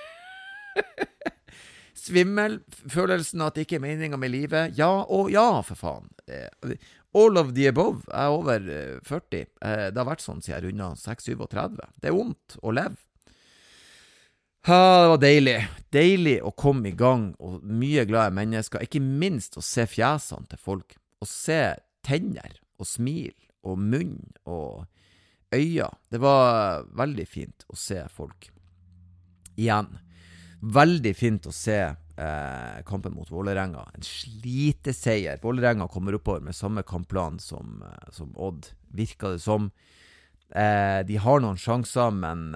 Svimmel, følelsen at det ikke meningen med livet, ja og ja, for faen. All of the above, jeg over 40. Det har vært sånn siden jeg rundet 6-37. Det vondt å leve. Det var deilig. Deilig å komme I gang, og mye glade mennesker, ikke minst å se fjesene til folk, og se tenner, og smil, og munn, og øya. Det var veldig fint å se folk. Igjen, veldig fint å se kampen mot Vålerenga. En sliteseier. Vålerenga kommer oppover med samme kampplan som Odd, virker det som. De har noen sjanser, men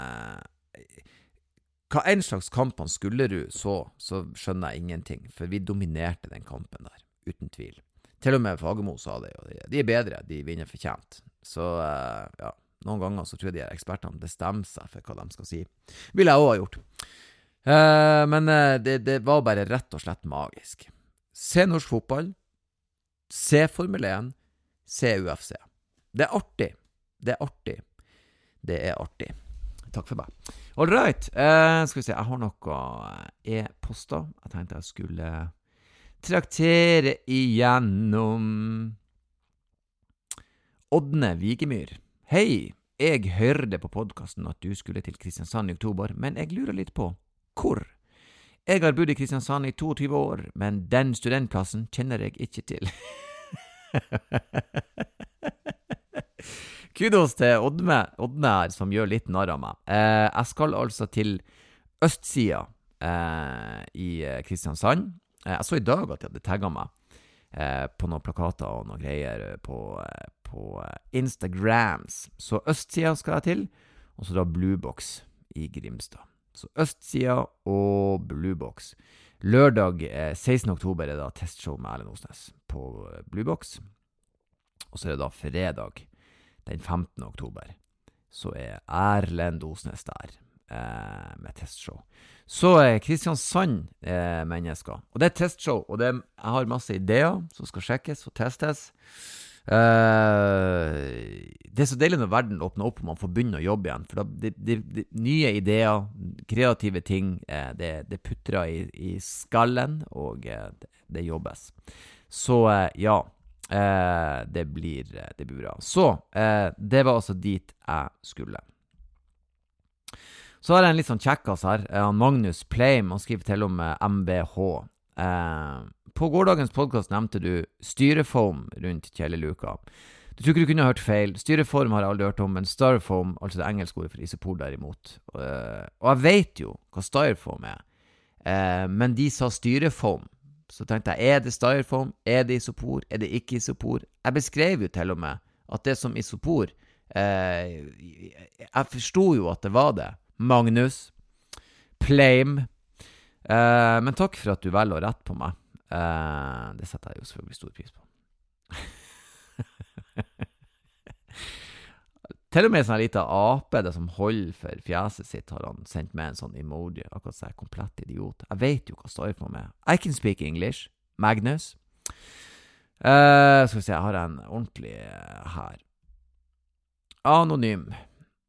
hva en slags kampen skulle du så skjønner jeg ingenting, for vi dominerte den kampen der, uten tvil. Til og med Fagermo sa det, og de bedre, de vinner fortjent. Så ja, noen ganger så tror jeg de her ekspertene bestemmer seg for hva de skal si. Vil jeg også ha gjort. Men det var bare rett og slett magisk. Se norsk fotball, se Formel 1, se UFC. Det artig. Det artig. Det artig. Takk for meg. All right, skal vi se, jeg har noe e-poster. Jeg tenkte jeg skulle traktere igjennom Ådne Vigemyr. Hei, jeg hørte på podcasten at du skulle til Kristiansand I oktober, men jeg lurer litt på hvor. Jeg har bodd I Kristiansand I 22 år, men den studentplassen kjenner jeg ikke til. Kudos til Ådne her, som gjør litt narr av meg. Jeg skal altså til østsida I Kristiansand. Jeg så I dag at de hadde tagget meg på noen plakater og noen greier på Instagrams. Så østsida skal jeg til, og så da Bluebox I Grimstad. Så østsida og Bluebox. Lørdag 16. oktober det da testshow med Erlend Osnes på Bluebox. Og så det da fredag den 15. oktober. Så Erlend Osnes der med testshow. Så Kristiansand mennesker. Og det testshow, og jeg har masse ideer som skal sjekkes og testes. Det så deilig når verden åpner opp og man får begynne å jobbe igjen, for da det nye ideer, kreative ting, det puttrer I skallen, og det jobbes. Så ja, det blir bra. Så det var altså dit jeg skulle. Så har jeg en litt sånn kjekkas her. Magnus Pleim, han skriver til om MBH. På gårdagens podcast nevnte du styreform rundt kjelleluka. Du tror ikke du kunne ha hørt feil. Styreform har jeg aldri hørt om, men styrofoam, altså det engelske ordet for isopor derimot. Og jeg vet jo hva styrofoam men de sa styreform. Så tenkte jeg, det styrofoam? Det isopor? Det ikke isopor? Jeg beskrev jo til og med at det som isopor, jeg forstod jo at det var det. Magnus Pleim. Men takk for at du velger å rette på meg. Det setter jeg jo selvfølgelig stor pris på. Til og med sånn liten ape det som holder for fjeset sitt har han sendt med en sånn emoji, akkurat så komplett idiot. Jeg vet jo hva styrofoam I can speak English. Magnus. Skal vi se, jeg har en ordentlig her. Anonym.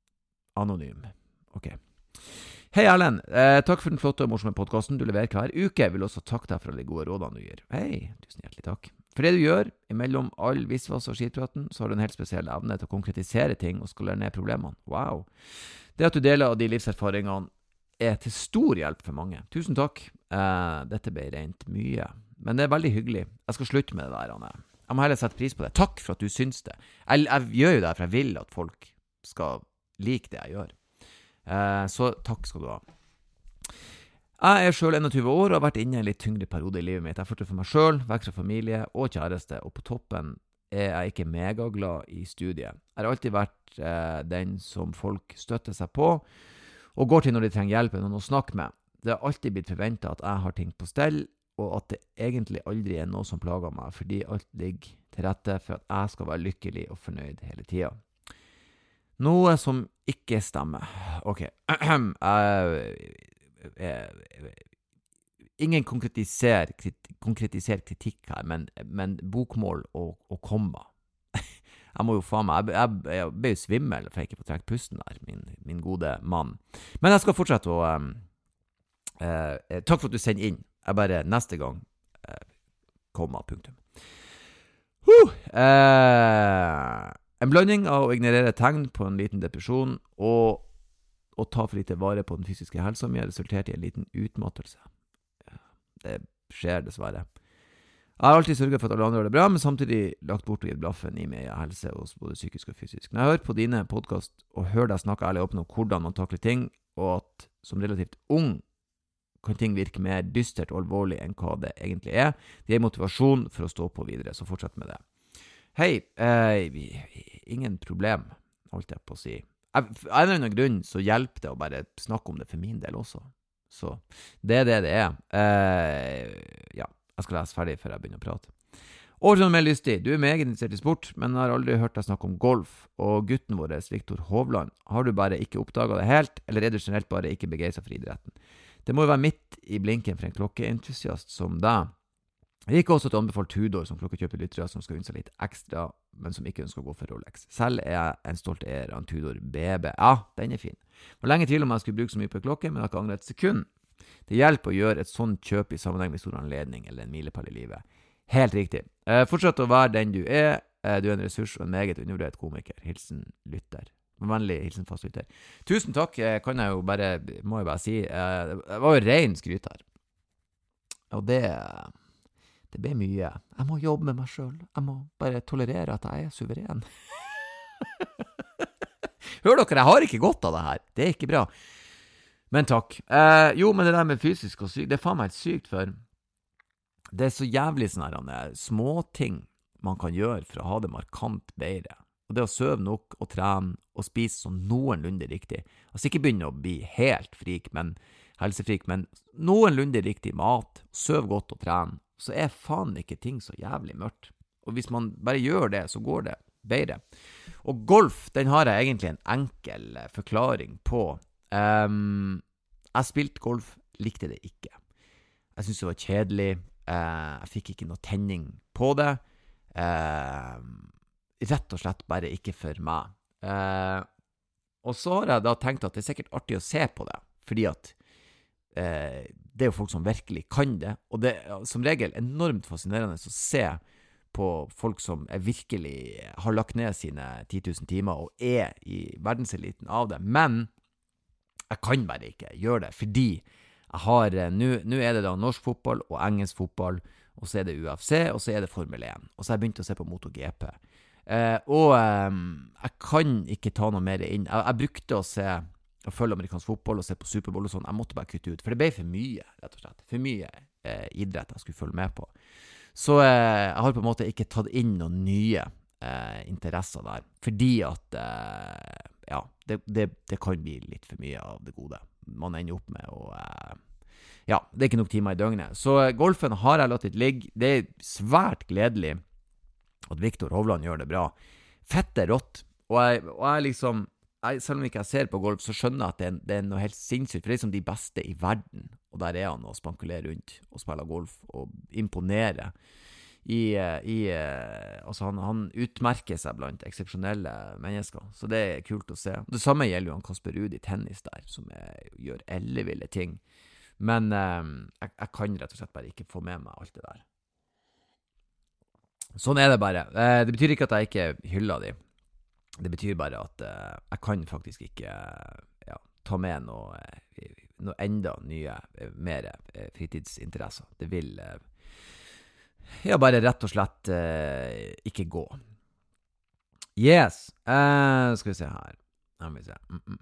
Ok. Hei Erlend, takk for den flotte og morsomme podcasten du leverer hver uke. Jeg vil også takke deg for alle de gode rådene du gir. Hei, tusen hjertelig takk. For det du gjør, imellom all visvas og skitpraten, så har du en helt spesiell evne til å konkretisere ting og skalere ned problemene. Wow. Det at du deler av de livserfaringene er til stor hjelp for mange. Tusen takk. Dette ble rent mye. Men det er veldig hyggelig. Jeg skal slutte med det der, Anne. Jeg må heller sette pris på det. Takk for at du syns det. Jeg gjør jo det for jeg vil at folk skal like det jeg gjør. Så takk skal du ha. Jeg er selv 21 år og har vært inne i en litt tyngre periode i livet mitt. Jeg flyttet for meg selv, vekk fra familie og kjæreste, og på toppen er jeg ikke megaglad i studiet. Jeg har alltid vært den som folk støtter seg på, og går til når de trenger hjelp eller noen å snakke med. Det har alltid blitt forventet at jeg har ting på stell, og at det egentlig aldri er noe som plager meg, fordi alt ligger til rette for at jeg skal være lykkelig og fornøyd hele tiden. Noe som ikke stemmer. Ok. Ingen konkretiser kritikk her, men bokmål og komma. Jeg må jo faen meg, jeg ble jo svimmel for jeg ikke får trekke pusten der, min gode mann. Men jeg skal fortsette å, takk for at du sender inn. Jeg bare neste gang, komma, punktum. En blanding av å ignorere tegn på en liten depresjon og å ta for lite vare på den fysiske helsa mi har resultert i en liten utmattelse. Det skjer dessverre. Jeg har alltid sørget for at alle andre gjør det bra, men samtidig lagt bort og gitt blaffen i meg helse hos både psykisk og fysisk. Når jeg hører på dine podcast og hører deg snakke ærlig åpne om hvordan man takler ting, og at som relativt ung kan ting virke mer dystert og alvorlig enn hva det egentlig er, det gir motivasjon for å stå på videre, så fortsett med det. Hei, ingen problem, holdt jeg på å si. Av en eller annen grunn så hjelper det å bare snakke om det for min del også. Så det er det det er. Ja, jeg skal lese ferdig før jeg begynner å prate. Årsom er lystig. Du er meget interessert i sport, men har aldri hørt deg snakke om golf. Og gutten vår, Victor Hovland, har du bare ikke oppdaget det helt, eller er du generelt bare ikke begeistret for idretten? Det må jo være midt i blinken for en klokkeentusiast som deg. Jeg gikk også til å anbefale Tudor som klokkekjøper lyttere som skal unne seg litt ekstra, men som ikke ønsker å gå for Rolex. Selv er jeg en stolt eier av en Tudor BB. Ja, den er fin. Det var lenge tvil om jeg skulle bruke så mye på klokke, men jeg har ikke angret et sekund. Det hjelper å gjøre et sånt kjøp i sammenheng med stor anledning eller en milepæl i livet. Helt riktig. Fortsett å være den du er. Du er en ressurs og en meget undervurdert komiker. Hilsen lytter. Med vennlig hilsen fastlytter. Tusen takk, må jeg bare si. Det var jo ren skryt her. Og det ble mye. Jeg må jobbe med meg selv. Jeg må bare tolerere at jeg er suveren. Hør dere, jeg har ikke godt av det her. Det er ikke bra. Men takk. Jo, men det der med fysisk og sykt, det er faen meg helt sykt, for det er så jævlig sånne småting man kan gjøre for å ha det markant bedre. Og det å søve nok og trene og spise sånn noenlunde riktig. Altså ikke begynne å bli helt helsefrik, men noenlunde riktig mat, søv godt og trene, så er faen ikke ting så jævlig mørkt. Og hvis man bare gjør det, så går det bedre. Og golf, den har jeg egentlig en enkel forklaring på. Jeg spilte golf, likte det ikke. Jeg synes det var kjedelig. Jeg fikk ikke noe tenning på det. Rett og slett bare ikke for meg. Og så har jeg da tenkt at det er sikkert artig å se på det, fordi at det er jo folk som virkelig kan det, og det er som regel enormt fascinerende å se på folk som virkelig har lagt ned sine 10 000 timer og er i verdenseliten av det, men jeg kan bare ikke gjøre det, fordi jeg har, nå er det da norsk fotball og engelsk fotball, og så er det UFC, og så er det Formel 1, og så har jeg begynt å se på MotoGP. Jeg kan ikke ta noe mer inn. Jeg brukte å følge amerikansk fotball og se på Superbowl og sånn. Jeg måtte bare kutte ut, for det ble for mye, rett og slett. For mye idrett jeg skulle følge med på. Så jeg har på en måte ikke tatt inn noen nye interesser der, fordi at ja, det kan bli litt for mye av det gode. Man ender opp med å ja, det er ikke nok timer i døgnet. Så golfen har jeg latt litt ligge. Det er svært gledelig at Victor Hovland gjør det bra. Fett er rått. Og jeg liksom, selv om ikke jeg ser på golf, så skjønner jeg at det er noe helt sinnssykt, for det er som de beste i verden. Og der er han og spankulerer rundt og spiller golf og imponerer Altså han utmerker seg blant eksepsjonelle mennesker, så det er kult å se. Det samme gjelder jo han Kasper Ruud i tennis der, som gjør elleville ting. Men jeg kan rett og slett bare ikke få med meg alt det der. Sånn er det bare. Det betyr ikke at jeg ikke hyller de. Det betyr bare at jeg kan faktisk ikke ta med noe enda nye, mer fritidsinteresser. Det vil bare rett og slett ikke gå. Yes. Skal vi se her. Her må vi se.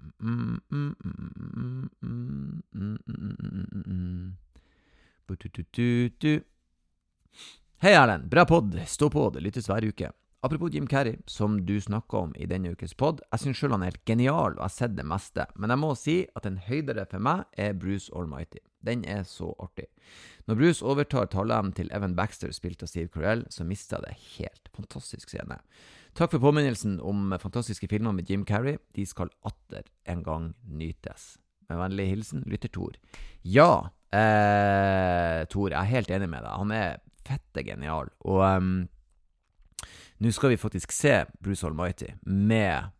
Hei Erlend, bra podd. Stå på, det lyttes hver uke. Apropos Jim Carrey, som du snakket om i denne ukes podd, jeg synes selv han er helt genial, og jeg har sett det meste, men jeg må si at en høydere for meg er Bruce Almighty. Den er så artig. Når Bruce overtar taleevnen til Evan Baxter, spilt av Steve Carell, så mistet jeg det helt. Fantastisk scene. Takk for påminnelsen om fantastiske filmer med Jim Carrey. De skal atter en gang nytes. Med vennlig hilsen, lytter Tor. Ja, Tor, jeg er helt enig med deg. Han er fette genial, og nå skal vi faktisk se Bruce Almighty med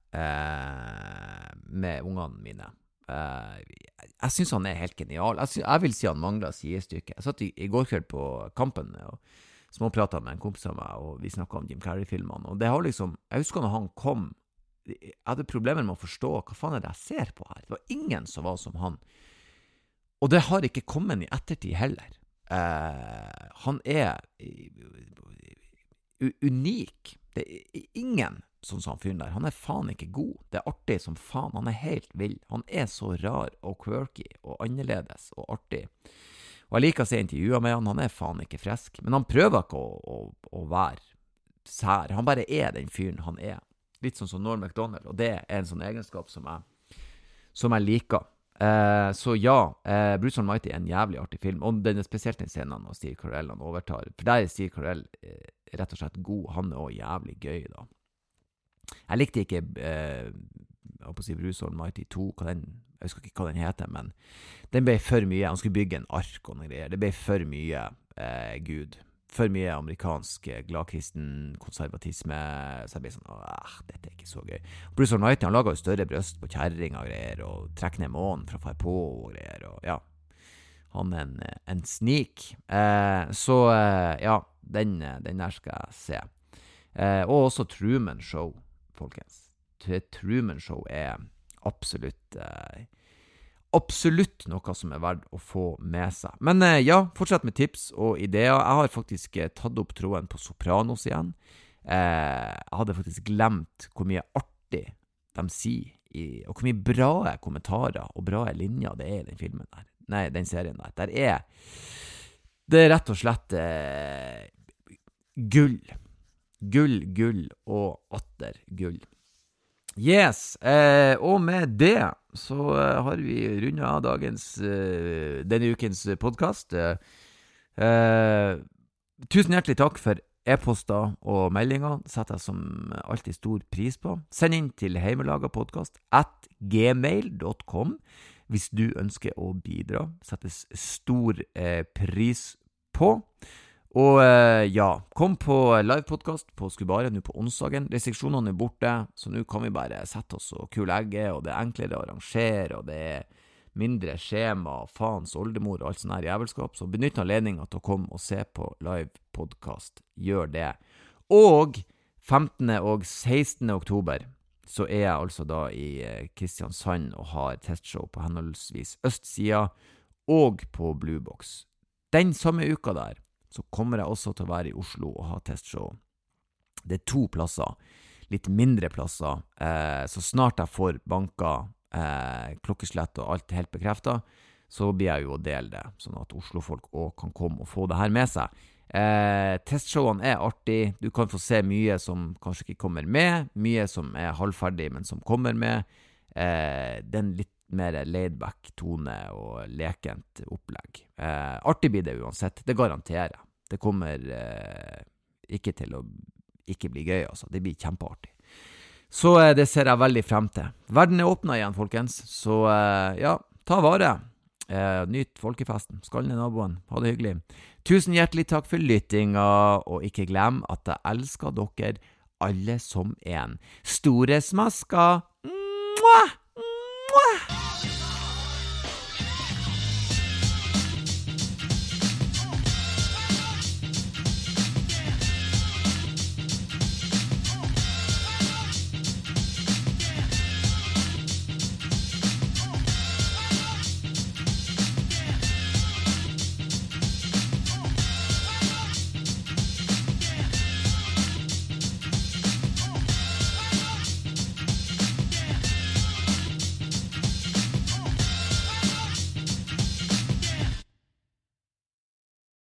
ungene mine. Jeg synes han er helt genial. Jeg vil si han mangler sidestykke. Jeg satt i går kveld på Kampen og småpratet med en kompis av meg, og vi snakket om Jim Carrey-filmene. Og det har liksom, jeg husker når han kom, jeg hadde problemer med å forstå hva faen er det jeg ser på her. Det var ingen som var som han. Og det har ikke kommet i ettertid heller. Han er unik. Det er ingen sånn som han fyren der. Han er faen ikke god. Det er artig som faen. Han er helt vild. Han er så rar og quirky og annerledes og artig. Og jeg liker å se intervjuer med han. Han er faen ikke frisk. Men han prøver ikke å være sær. Han bare er den fyren han er. Litt sånn som Norm Macdonald. Og det er en sånn egenskap som jeg liker. Så ja, Bruce Almighty er en jævlig artig film, og den er spesielt den scenen når Steve Carell han overtar, for der er Steve Carell rett og slett god. Han er også jævlig gøy da. Jeg likte ikke jeg håper å si Bruce Almighty 2, jeg husker ikke hva den heter, men den ble for mye. Han skulle bygge en ark og noe greier. Det ble for mye Gud, for mye amerikansk gladkristen konservatisme, så jeg ble sånn, dette er ikke så gøy. Bruce Almighty, han laget jo større brøst på kjerring og greier, og trekker ned månen for å fare på og greier, og ja, han er en snik. Så ja, den der skal jeg se. Og også Truman Show, folkens. Truman Show er absolutt noe som er verdt å få med seg. Men ja, fortsett med tips og ideer. Jeg har faktisk tatt opp tråden på Sopranos igjen. Jeg hadde faktisk glemt hvor mye artig de sier, og hvor mye bra kommentarer og bra linjer det er i den filmen der. Nei, den serien der. Det er rett og slett gull. Gull og atter gull. Yes, og med det så har vi rundet av denne ukens podcast. Tusen hjertelig takk for e-poster og meldinger. Det setter jeg som alltid stor pris på. Send inn til heimelagapodcast@gmail.com hvis du ønsker å bidra. Settes stor pris på. Og ja, kom på livepodcast på Skubare nå på onsdagen. Restriksjonene er borte, så nå kan vi bare sette oss og kulegge, og det er enklere å arrangere, og det er mindre skjema, faens oldemor og alt sånn her jævelskap. Så benytt anledningen til å komme og se på livepodcast. Gjør det. Og 15. og 16. oktober så er jeg altså da i Kristiansand og har testshow på henholdsvis Østsida og på Bluebox. Den samme uka der så kommer jeg også til å være i Oslo og ha testshow. Det er 2 plasser, litt mindre plasser, så snart jeg får banka klokkeslett og alt helt bekreftet, så blir jeg jo å dele det, sånn at Oslo-folk også kan komme og få det her med seg. Testshowene er artig, du kan få se mye som kanskje ikke kommer med, mye som er halvferdig, men som kommer med. Den litt mer laid-back tone og lekent opplegg. Artig blir det uansett, det garanterer jeg. Det kommer ikke til å ikke bli gøy, altså. Det blir kjempeartig. Så det ser jeg veldig frem til. Verden er åpnet igjen, folkens. Så ja, ta vare. Nyt folkefesten, skall ned naboen, ha det hyggelig. Tusen hjertelig takk for lyttinga, og ikke glem at jeg elsker dere alle som en. Store smasker! Mwah! Mwah!